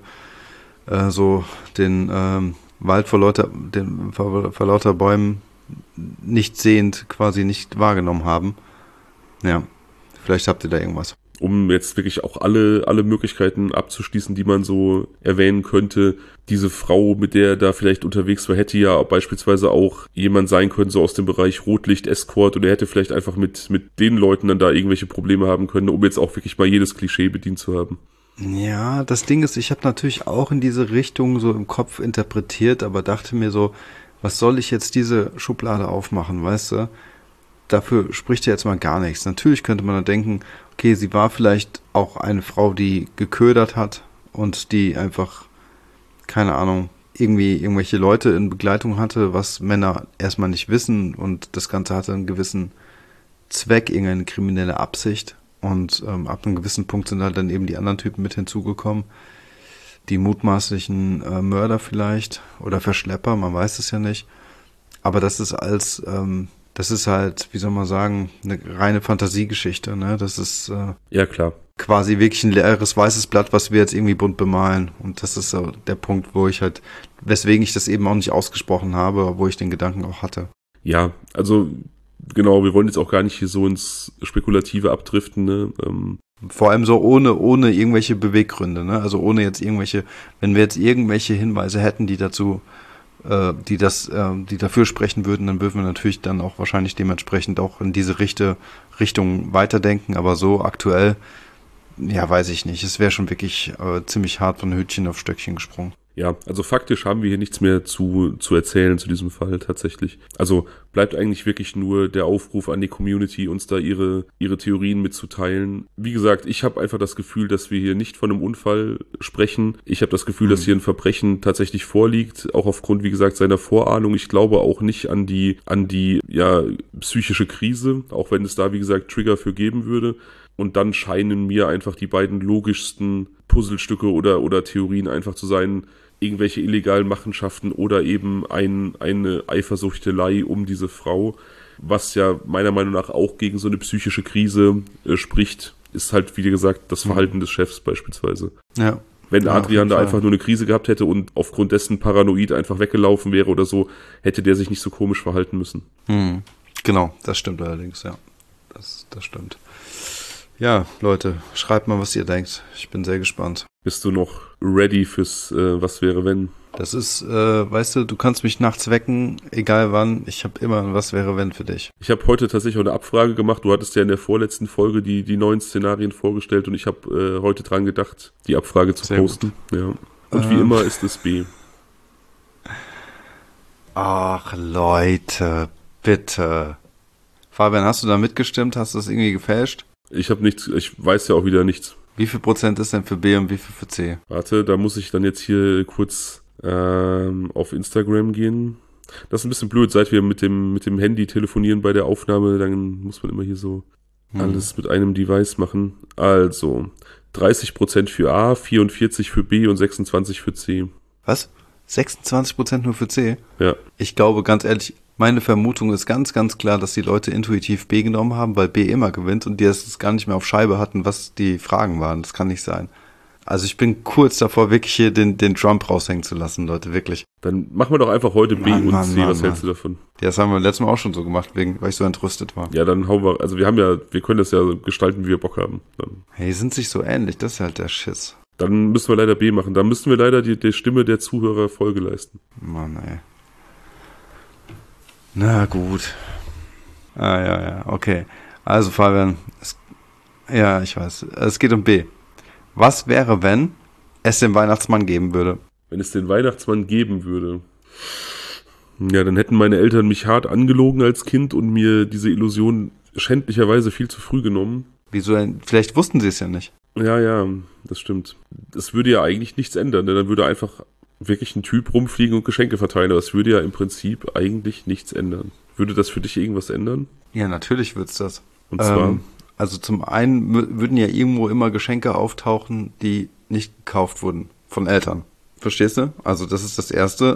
so den Wald vor lauter Bäumen nicht sehend quasi nicht wahrgenommen haben. Ja, vielleicht habt ihr da irgendwas. Um jetzt wirklich auch alle Möglichkeiten abzuschließen, die man so erwähnen könnte. Diese Frau, mit der er da vielleicht unterwegs war, hätte ja beispielsweise auch jemand sein können, so aus dem Bereich Rotlicht-Escort, oder er hätte vielleicht einfach mit den Leuten dann da irgendwelche Probleme haben können, um jetzt auch wirklich mal jedes Klischee bedient zu haben. Ja, das Ding ist, ich habe natürlich auch in diese Richtung so im Kopf interpretiert, aber dachte mir so, was soll ich jetzt diese Schublade aufmachen, weißt du? Dafür spricht ja jetzt mal gar nichts. Natürlich könnte man dann denken, okay, sie war vielleicht auch eine Frau, die geködert hat und die einfach, keine Ahnung, irgendwelche Leute in Begleitung hatte, was Männer erstmal nicht wissen, und das Ganze hatte einen gewissen Zweck, irgendeine kriminelle Absicht, und ab einem gewissen Punkt sind halt dann eben die anderen Typen mit hinzugekommen. Die mutmaßlichen Mörder vielleicht oder Verschlepper, man weiß es ja nicht. Aber das ist das ist halt, wie soll man sagen, eine reine Fantasiegeschichte, ne? Das ist ja, klar, quasi wirklich ein leeres weißes Blatt, was wir jetzt irgendwie bunt bemalen. Und das ist so der Punkt, weswegen ich das eben auch nicht ausgesprochen habe, wo ich den Gedanken auch hatte. Ja, also genau, wir wollen jetzt auch gar nicht hier so ins Spekulative abdriften, ne? Vor allem so ohne irgendwelche Beweggründe, ne? Also ohne jetzt wenn wir jetzt irgendwelche Hinweise hätten, die dafür sprechen würden, dann würden wir natürlich dann auch wahrscheinlich dementsprechend auch in diese Richtung weiterdenken, aber so aktuell, ja, weiß ich nicht. Es wäre schon wirklich ziemlich hart von Hütchen auf Stöckchen gesprungen. Ja, also faktisch haben wir hier nichts mehr zu erzählen zu diesem Fall tatsächlich. Also bleibt eigentlich wirklich nur der Aufruf an die Community, uns da ihre Theorien mitzuteilen. Wie gesagt, ich habe einfach das Gefühl, dass wir hier nicht von einem Unfall sprechen. Ich habe das Gefühl, dass hier ein Verbrechen tatsächlich vorliegt, auch aufgrund, wie gesagt, seiner Vorahnung. Ich glaube auch nicht an die ja, psychische Krise, auch wenn es da, wie gesagt, Trigger für geben würde. Und dann scheinen mir einfach die beiden logischsten Puzzlestücke oder Theorien einfach zu sein, irgendwelche illegalen Machenschaften oder eben eine Eifersuchtelei um diese Frau, was ja meiner Meinung nach auch gegen so eine psychische Krise spricht, ist halt, wie gesagt, das Verhalten des Chefs beispielsweise. Ja. Wenn Ja, Adrian da Fall. einfach nur eine Krise gehabt hätte und aufgrund dessen paranoid einfach weggelaufen wäre oder so, hätte der sich nicht so komisch verhalten müssen. Genau, das stimmt allerdings, ja. Das stimmt. Ja, Leute, schreibt mal, was ihr denkt. Ich bin sehr gespannt. Bist du noch ready fürs Was wäre wenn? Das ist, weißt du kannst mich nachts wecken, egal wann. Ich habe immer ein Was wäre wenn für dich. Ich habe heute tatsächlich auch eine Abfrage gemacht. Du hattest ja in der vorletzten Folge die neuen Szenarien vorgestellt und ich habe heute dran gedacht, die Abfrage zu Sehr posten. Ja. Und wie immer ist es B. Ach, Leute, bitte. Fabian, hast du da mitgestimmt? Hast du das irgendwie gefälscht? Ich habe nichts, ich weiß ja auch wieder nichts. Wie viel Prozent ist denn für B und wie viel für C? Warte, da muss ich dann jetzt hier kurz auf Instagram gehen. Das ist ein bisschen blöd, seit wir mit dem Handy telefonieren bei der Aufnahme, dann muss man immer hier so alles mit einem Device machen. Also, 30% für A, 44% für B und 26% für C. Was? 26% nur für C? Ja. Ich glaube, ganz ehrlich, Meine Vermutung ist ganz, ganz klar, dass die Leute intuitiv B genommen haben, weil B immer gewinnt und die es gar nicht mehr auf Scheibe hatten, was die Fragen waren. Das kann nicht sein. Also ich bin kurz davor, wirklich hier den Trump raushängen zu lassen, Leute, wirklich. Dann machen wir doch einfach heute B und C. Was hältst du davon? Ja, das haben wir letztes Mal auch schon so gemacht, weil ich so entrüstet war. Ja, dann hauen wir, also wir können das ja gestalten, wie wir Bock haben. Dann. Hey, sind sich so ähnlich, das ist halt der Schiss. Dann müssen wir leider B machen. Dann müssten wir leider die Stimme der Zuhörer Folge leisten. Mann, ey. Na gut. Ja, okay. Also Fabian, ich weiß, es geht um B. Was wäre, wenn es den Weihnachtsmann geben würde? Wenn es den Weihnachtsmann geben würde. Ja, dann hätten meine Eltern mich hart angelogen als Kind und mir diese Illusion schändlicherweise viel zu früh genommen. Wieso denn? Vielleicht wussten sie es ja nicht. Ja, das stimmt. Das würde ja eigentlich nichts ändern, denn dann würde einfach wirklich ein Typ rumfliegen und Geschenke verteilen. Aber es würde ja im Prinzip eigentlich nichts ändern. Würde das für dich irgendwas ändern? Ja, natürlich würde es das. Und zwar? Also zum einen würden ja irgendwo immer Geschenke auftauchen, die nicht gekauft wurden von Eltern. Verstehst du? Also das ist das Erste.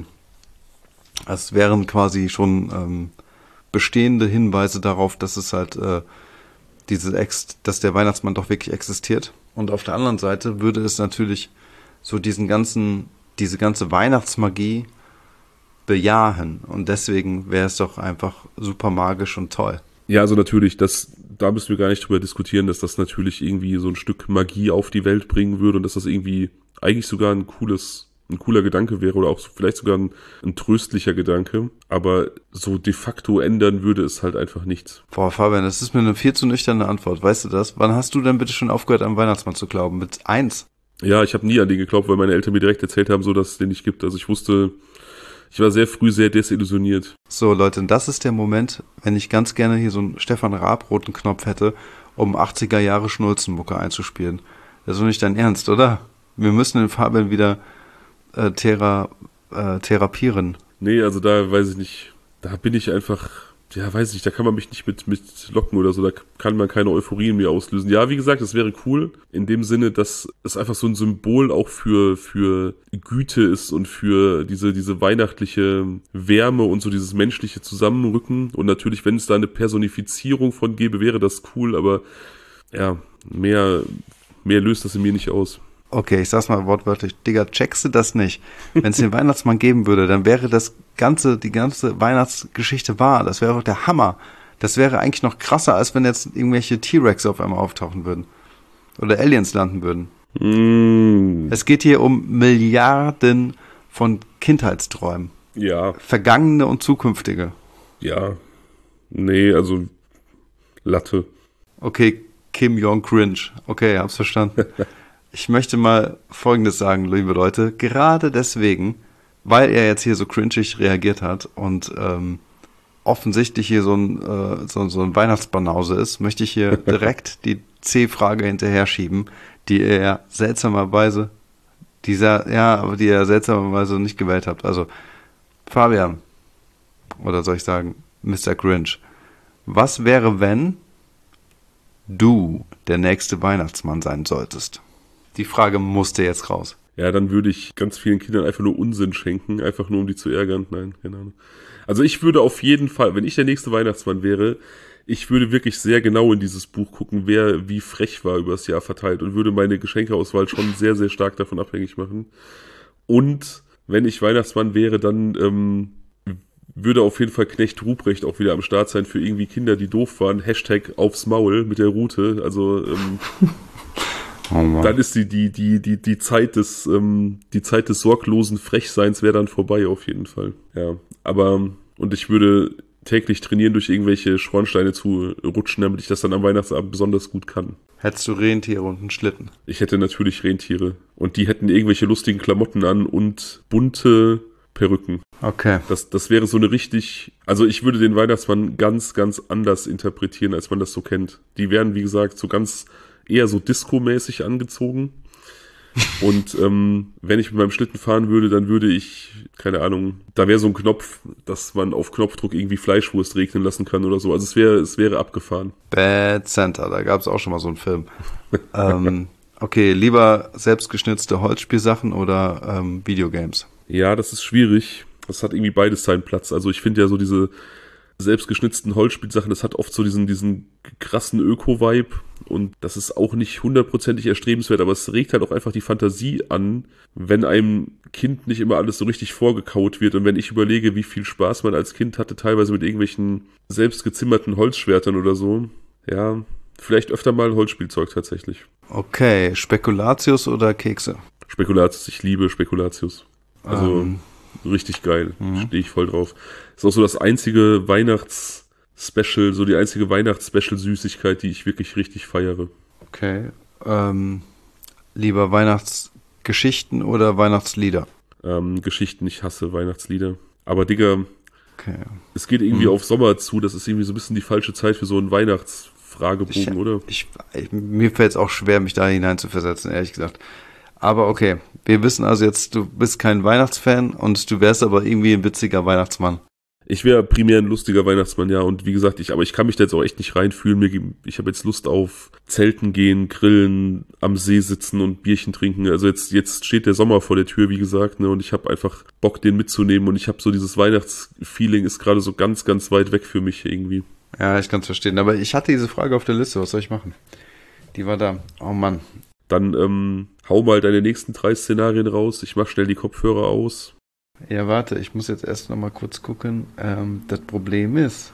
Es wären quasi schon bestehende Hinweise darauf, dass es halt dass der Weihnachtsmann doch wirklich existiert. Und auf der anderen Seite würde es natürlich so diese ganze Weihnachtsmagie bejahen. Und deswegen wäre es doch einfach super magisch und toll. Ja, also natürlich, da müssen wir gar nicht drüber diskutieren, dass das natürlich irgendwie so ein Stück Magie auf die Welt bringen würde und dass das irgendwie eigentlich sogar ein cooler Gedanke wäre oder auch vielleicht sogar ein tröstlicher Gedanke. Aber so de facto ändern würde es halt einfach nichts. Boah, Fabian, das ist mir eine viel zu nüchterne Antwort. Weißt du das? Wann hast du denn bitte schon aufgehört, am Weihnachtsmann zu glauben? Mit 1? Ja, ich habe nie an den geglaubt, weil meine Eltern mir direkt erzählt haben, so dass es den nicht gibt. Also ich war sehr früh sehr desillusioniert. So, Leute, das ist der Moment, wenn ich ganz gerne hier so einen Stefan Raab-roten Knopf hätte, um 80er Jahre Schnulzenmucke einzuspielen. Das ist doch nicht dein Ernst, oder? Wir müssen den Fabian wieder therapieren. Nee, also da weiß ich nicht, da bin ich einfach, ja, weiß ich nicht, da kann man mich nicht mit locken oder so, da kann man keine Euphorie in mir auslösen. Ja, wie gesagt, das wäre cool, in dem Sinne, dass es einfach so ein Symbol auch für Güte ist und für diese weihnachtliche Wärme und so dieses menschliche Zusammenrücken. Und natürlich, wenn es da eine Personifizierung von gäbe, wäre das cool, aber ja, mehr löst das in mir nicht aus. Okay, ich sag's mal wortwörtlich. Digga, checkst du das nicht? Wenn es den Weihnachtsmann geben würde, dann wäre die ganze Weihnachtsgeschichte wahr. Das wäre doch der Hammer. Das wäre eigentlich noch krasser, als wenn jetzt irgendwelche T-Rex auf einmal auftauchen würden. Oder Aliens landen würden. Es geht hier um Milliarden von Kindheitsträumen. Ja. Vergangene und zukünftige. Ja. Nee, also Latte. Okay, Kim Jong Cringe. Okay, hab's verstanden. Ich möchte mal Folgendes sagen, liebe Leute. Gerade deswegen, weil er jetzt hier so cringig reagiert hat und offensichtlich hier so ein Weihnachtsbanause ist, möchte ich hier direkt die C-Frage hinterher schieben, die er seltsamerweise nicht gewählt habt. Also, Fabian, oder soll ich sagen, Mr. Grinch, was wäre, wenn du der nächste Weihnachtsmann sein solltest? Die Frage musste jetzt raus. Ja, dann würde ich ganz vielen Kindern einfach nur Unsinn schenken, einfach nur um die zu ärgern. Nein, keine Ahnung. Also ich würde auf jeden Fall, wenn ich der nächste Weihnachtsmann wäre, ich würde wirklich sehr genau in dieses Buch gucken, wer wie frech war übers Jahr verteilt und würde meine Geschenkeauswahl schon sehr, sehr stark davon abhängig machen. Und wenn ich Weihnachtsmann wäre, dann würde auf jeden Fall Knecht Ruprecht auch wieder am Start sein für irgendwie Kinder, die doof waren. Hashtag aufs Maul mit der Rute. Also dann ist die Zeit des sorglosen Frechseins wäre dann vorbei auf jeden Fall. Ja, und ich würde täglich trainieren, durch irgendwelche Schornsteine zu rutschen, damit ich das dann am Weihnachtsabend besonders gut kann. Hättest du Rentiere und einen Schlitten? Ich hätte natürlich Rentiere. Und die hätten irgendwelche lustigen Klamotten an und bunte Perücken. Okay. Das wäre so eine also ich würde den Weihnachtsmann ganz, ganz anders interpretieren, als man das so kennt. Die wären, wie gesagt, eher so Disco-mäßig angezogen. Und wenn ich mit meinem Schlitten fahren würde, dann würde ich, keine Ahnung, da wäre so ein Knopf, dass man auf Knopfdruck irgendwie Fleischwurst regnen lassen kann oder so. Also es wäre abgefahren. Bad Santa, da gab es auch schon mal so einen Film. Okay, lieber selbstgeschnitzte Holzspielsachen oder Videogames? Ja, das ist schwierig. Das hat irgendwie beides seinen Platz. Also ich finde ja so diese selbstgeschnitzten Holzspielsachen, das hat oft so diesen krassen Öko-Vibe und das ist auch nicht hundertprozentig erstrebenswert, aber es regt halt auch einfach die Fantasie an, wenn einem Kind nicht immer alles so richtig vorgekaut wird und wenn ich überlege, wie viel Spaß man als Kind hatte, teilweise mit irgendwelchen selbstgezimmerten Holzschwertern oder so, ja, vielleicht öfter mal Holzspielzeug tatsächlich. Okay, Spekulatius oder Kekse? Spekulatius, ich liebe Spekulatius. Also richtig geil, stehe ich voll drauf. Ist auch so das einzige Weihnachts-Special, so die einzige Weihnachts-Special-Süßigkeit, die ich wirklich richtig feiere. Okay, lieber Weihnachtsgeschichten oder Weihnachtslieder? Geschichten, ich hasse Weihnachtslieder. Aber Digga, Okay. es geht irgendwie auf Sommer zu, das ist irgendwie so ein bisschen die falsche Zeit für so einen Weihnachtsfragebogen, oder? Mir fällt es auch schwer, mich da hineinzuversetzen, ehrlich gesagt. Aber okay, wir wissen also jetzt, du bist kein Weihnachtsfan und du wärst aber irgendwie ein witziger Weihnachtsmann. Ich wäre primär ein lustiger Weihnachtsmann, ja. Und wie gesagt, aber ich kann mich da jetzt auch echt nicht reinfühlen. Ich habe jetzt Lust auf Zelten gehen, grillen, am See sitzen und Bierchen trinken. Also jetzt steht der Sommer vor der Tür, wie gesagt, ne? Und ich habe einfach Bock, den mitzunehmen. Und ich habe so dieses Weihnachtsfeeling ist gerade so ganz, ganz weit weg für mich irgendwie. Ja, ich kann es verstehen. Aber ich hatte diese Frage auf der Liste, was soll ich machen? Die war da. Oh Mann. Dann hau mal deine nächsten 3 Szenarien raus. Ich mach schnell die Kopfhörer aus. Ja, warte, ich muss jetzt erst noch mal kurz gucken. Das Problem ist,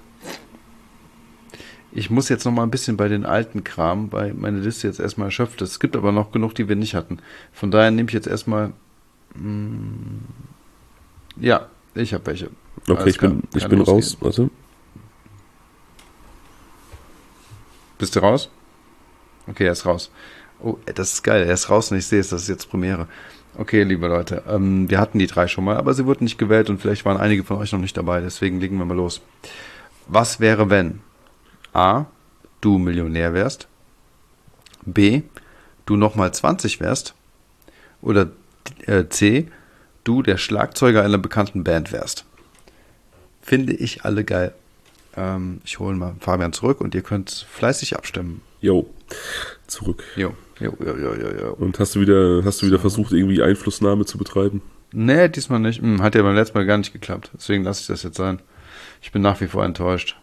ich muss jetzt noch mal ein bisschen bei den alten Kram, weil meine Liste jetzt erstmal erschöpft ist. Es gibt aber noch genug, die wir nicht hatten. Von daher nehme ich jetzt erstmal. Ja, ich habe welche. Okay, Alles ich bin losgehen. raus. Warte. Bist du raus? Okay, er ist raus. Oh, das ist geil. Er ist raus und ich sehe es. Das ist jetzt Premiere. Okay, liebe Leute, wir hatten die 3 schon mal, aber sie wurden nicht gewählt und vielleicht waren einige von euch noch nicht dabei, deswegen legen wir mal los. Was wäre, wenn A, du Millionär wärst, B, du nochmal 20 wärst oder C, du der Schlagzeuger einer bekannten Band wärst? Finde ich alle geil. Ich hole mal Fabian zurück und ihr könnt fleißig abstimmen. Jo, zurück. Jo. Und hast du wieder versucht, irgendwie Einflussnahme zu betreiben? Nee, diesmal nicht. Hat ja beim letzten Mal gar nicht geklappt. Deswegen lasse ich das jetzt sein. Ich bin nach wie vor enttäuscht.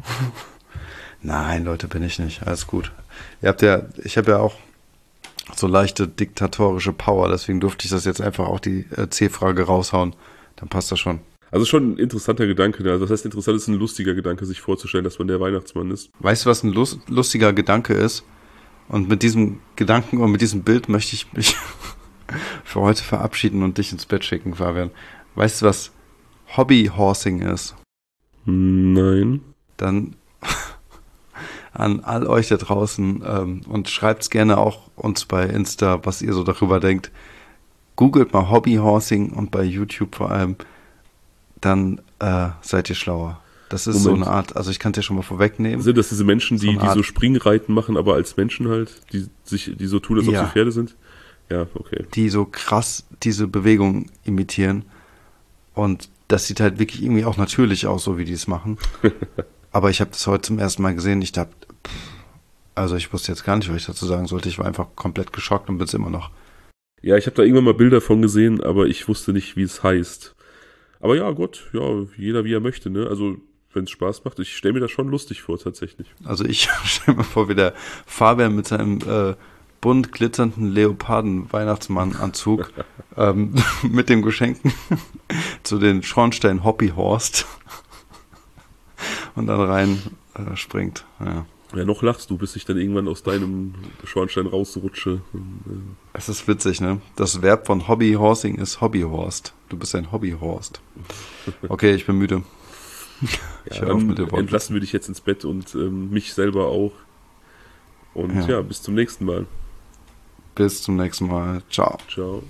Nein, Leute, bin ich nicht. Alles gut. Ich habe ja auch so leichte diktatorische Power, deswegen durfte ich das jetzt einfach auch die C-Frage raushauen. Dann passt das schon. Also schon ein interessanter Gedanke. Also das heißt, interessant ist ein lustiger Gedanke, sich vorzustellen, dass man der Weihnachtsmann ist. Weißt du, was ein lustiger Gedanke ist? Und mit diesem Gedanken und mit diesem Bild möchte ich mich für heute verabschieden und dich ins Bett schicken, Fabian. Weißt du, was Hobbyhorsing ist? Nein. Dann an all euch da draußen und schreibt's gerne auch uns bei Insta, was ihr so darüber denkt. Googelt mal Hobbyhorsing und bei YouTube vor allem, dann seid ihr schlauer. Das ist so eine Art, also ich kann es ja schon mal vorwegnehmen. Sind das diese Menschen, die so Springreiten machen, aber als Menschen halt, die so tun, als ob sie Pferde sind? Ja, okay. Die so krass diese Bewegung imitieren und das sieht halt wirklich irgendwie auch natürlich aus, so wie die es machen. Aber ich habe das heute zum ersten Mal gesehen. Ich wusste jetzt gar nicht, was ich dazu sagen sollte. Ich war einfach komplett geschockt und bin es immer noch. Ja, ich habe da irgendwann mal Bilder von gesehen, aber ich wusste nicht, wie es heißt. Aber ja, Gott, ja, jeder wie er möchte, ne? Also wenn es Spaß macht, ich stelle mir das schon lustig vor, tatsächlich. Also ich stelle mir vor, wie der Fabian mit seinem bunt glitzernden Leoparden-Weihnachtsmann-Anzug mit dem Geschenken zu den Schornstein Hobbyhorst und dann rein springt. Ja. Ja, noch lachst du, bis ich dann irgendwann aus deinem Schornstein rausrutsche. Es ist witzig, ne? Das Verb von Hobbyhorsing ist Hobbyhorst. Du bist ein Hobbyhorst. Okay, ich bin müde. Ja, dann entlassen wir dich jetzt ins Bett und mich selber auch. Und ja, bis zum nächsten Mal. Bis zum nächsten Mal. Ciao. Ciao.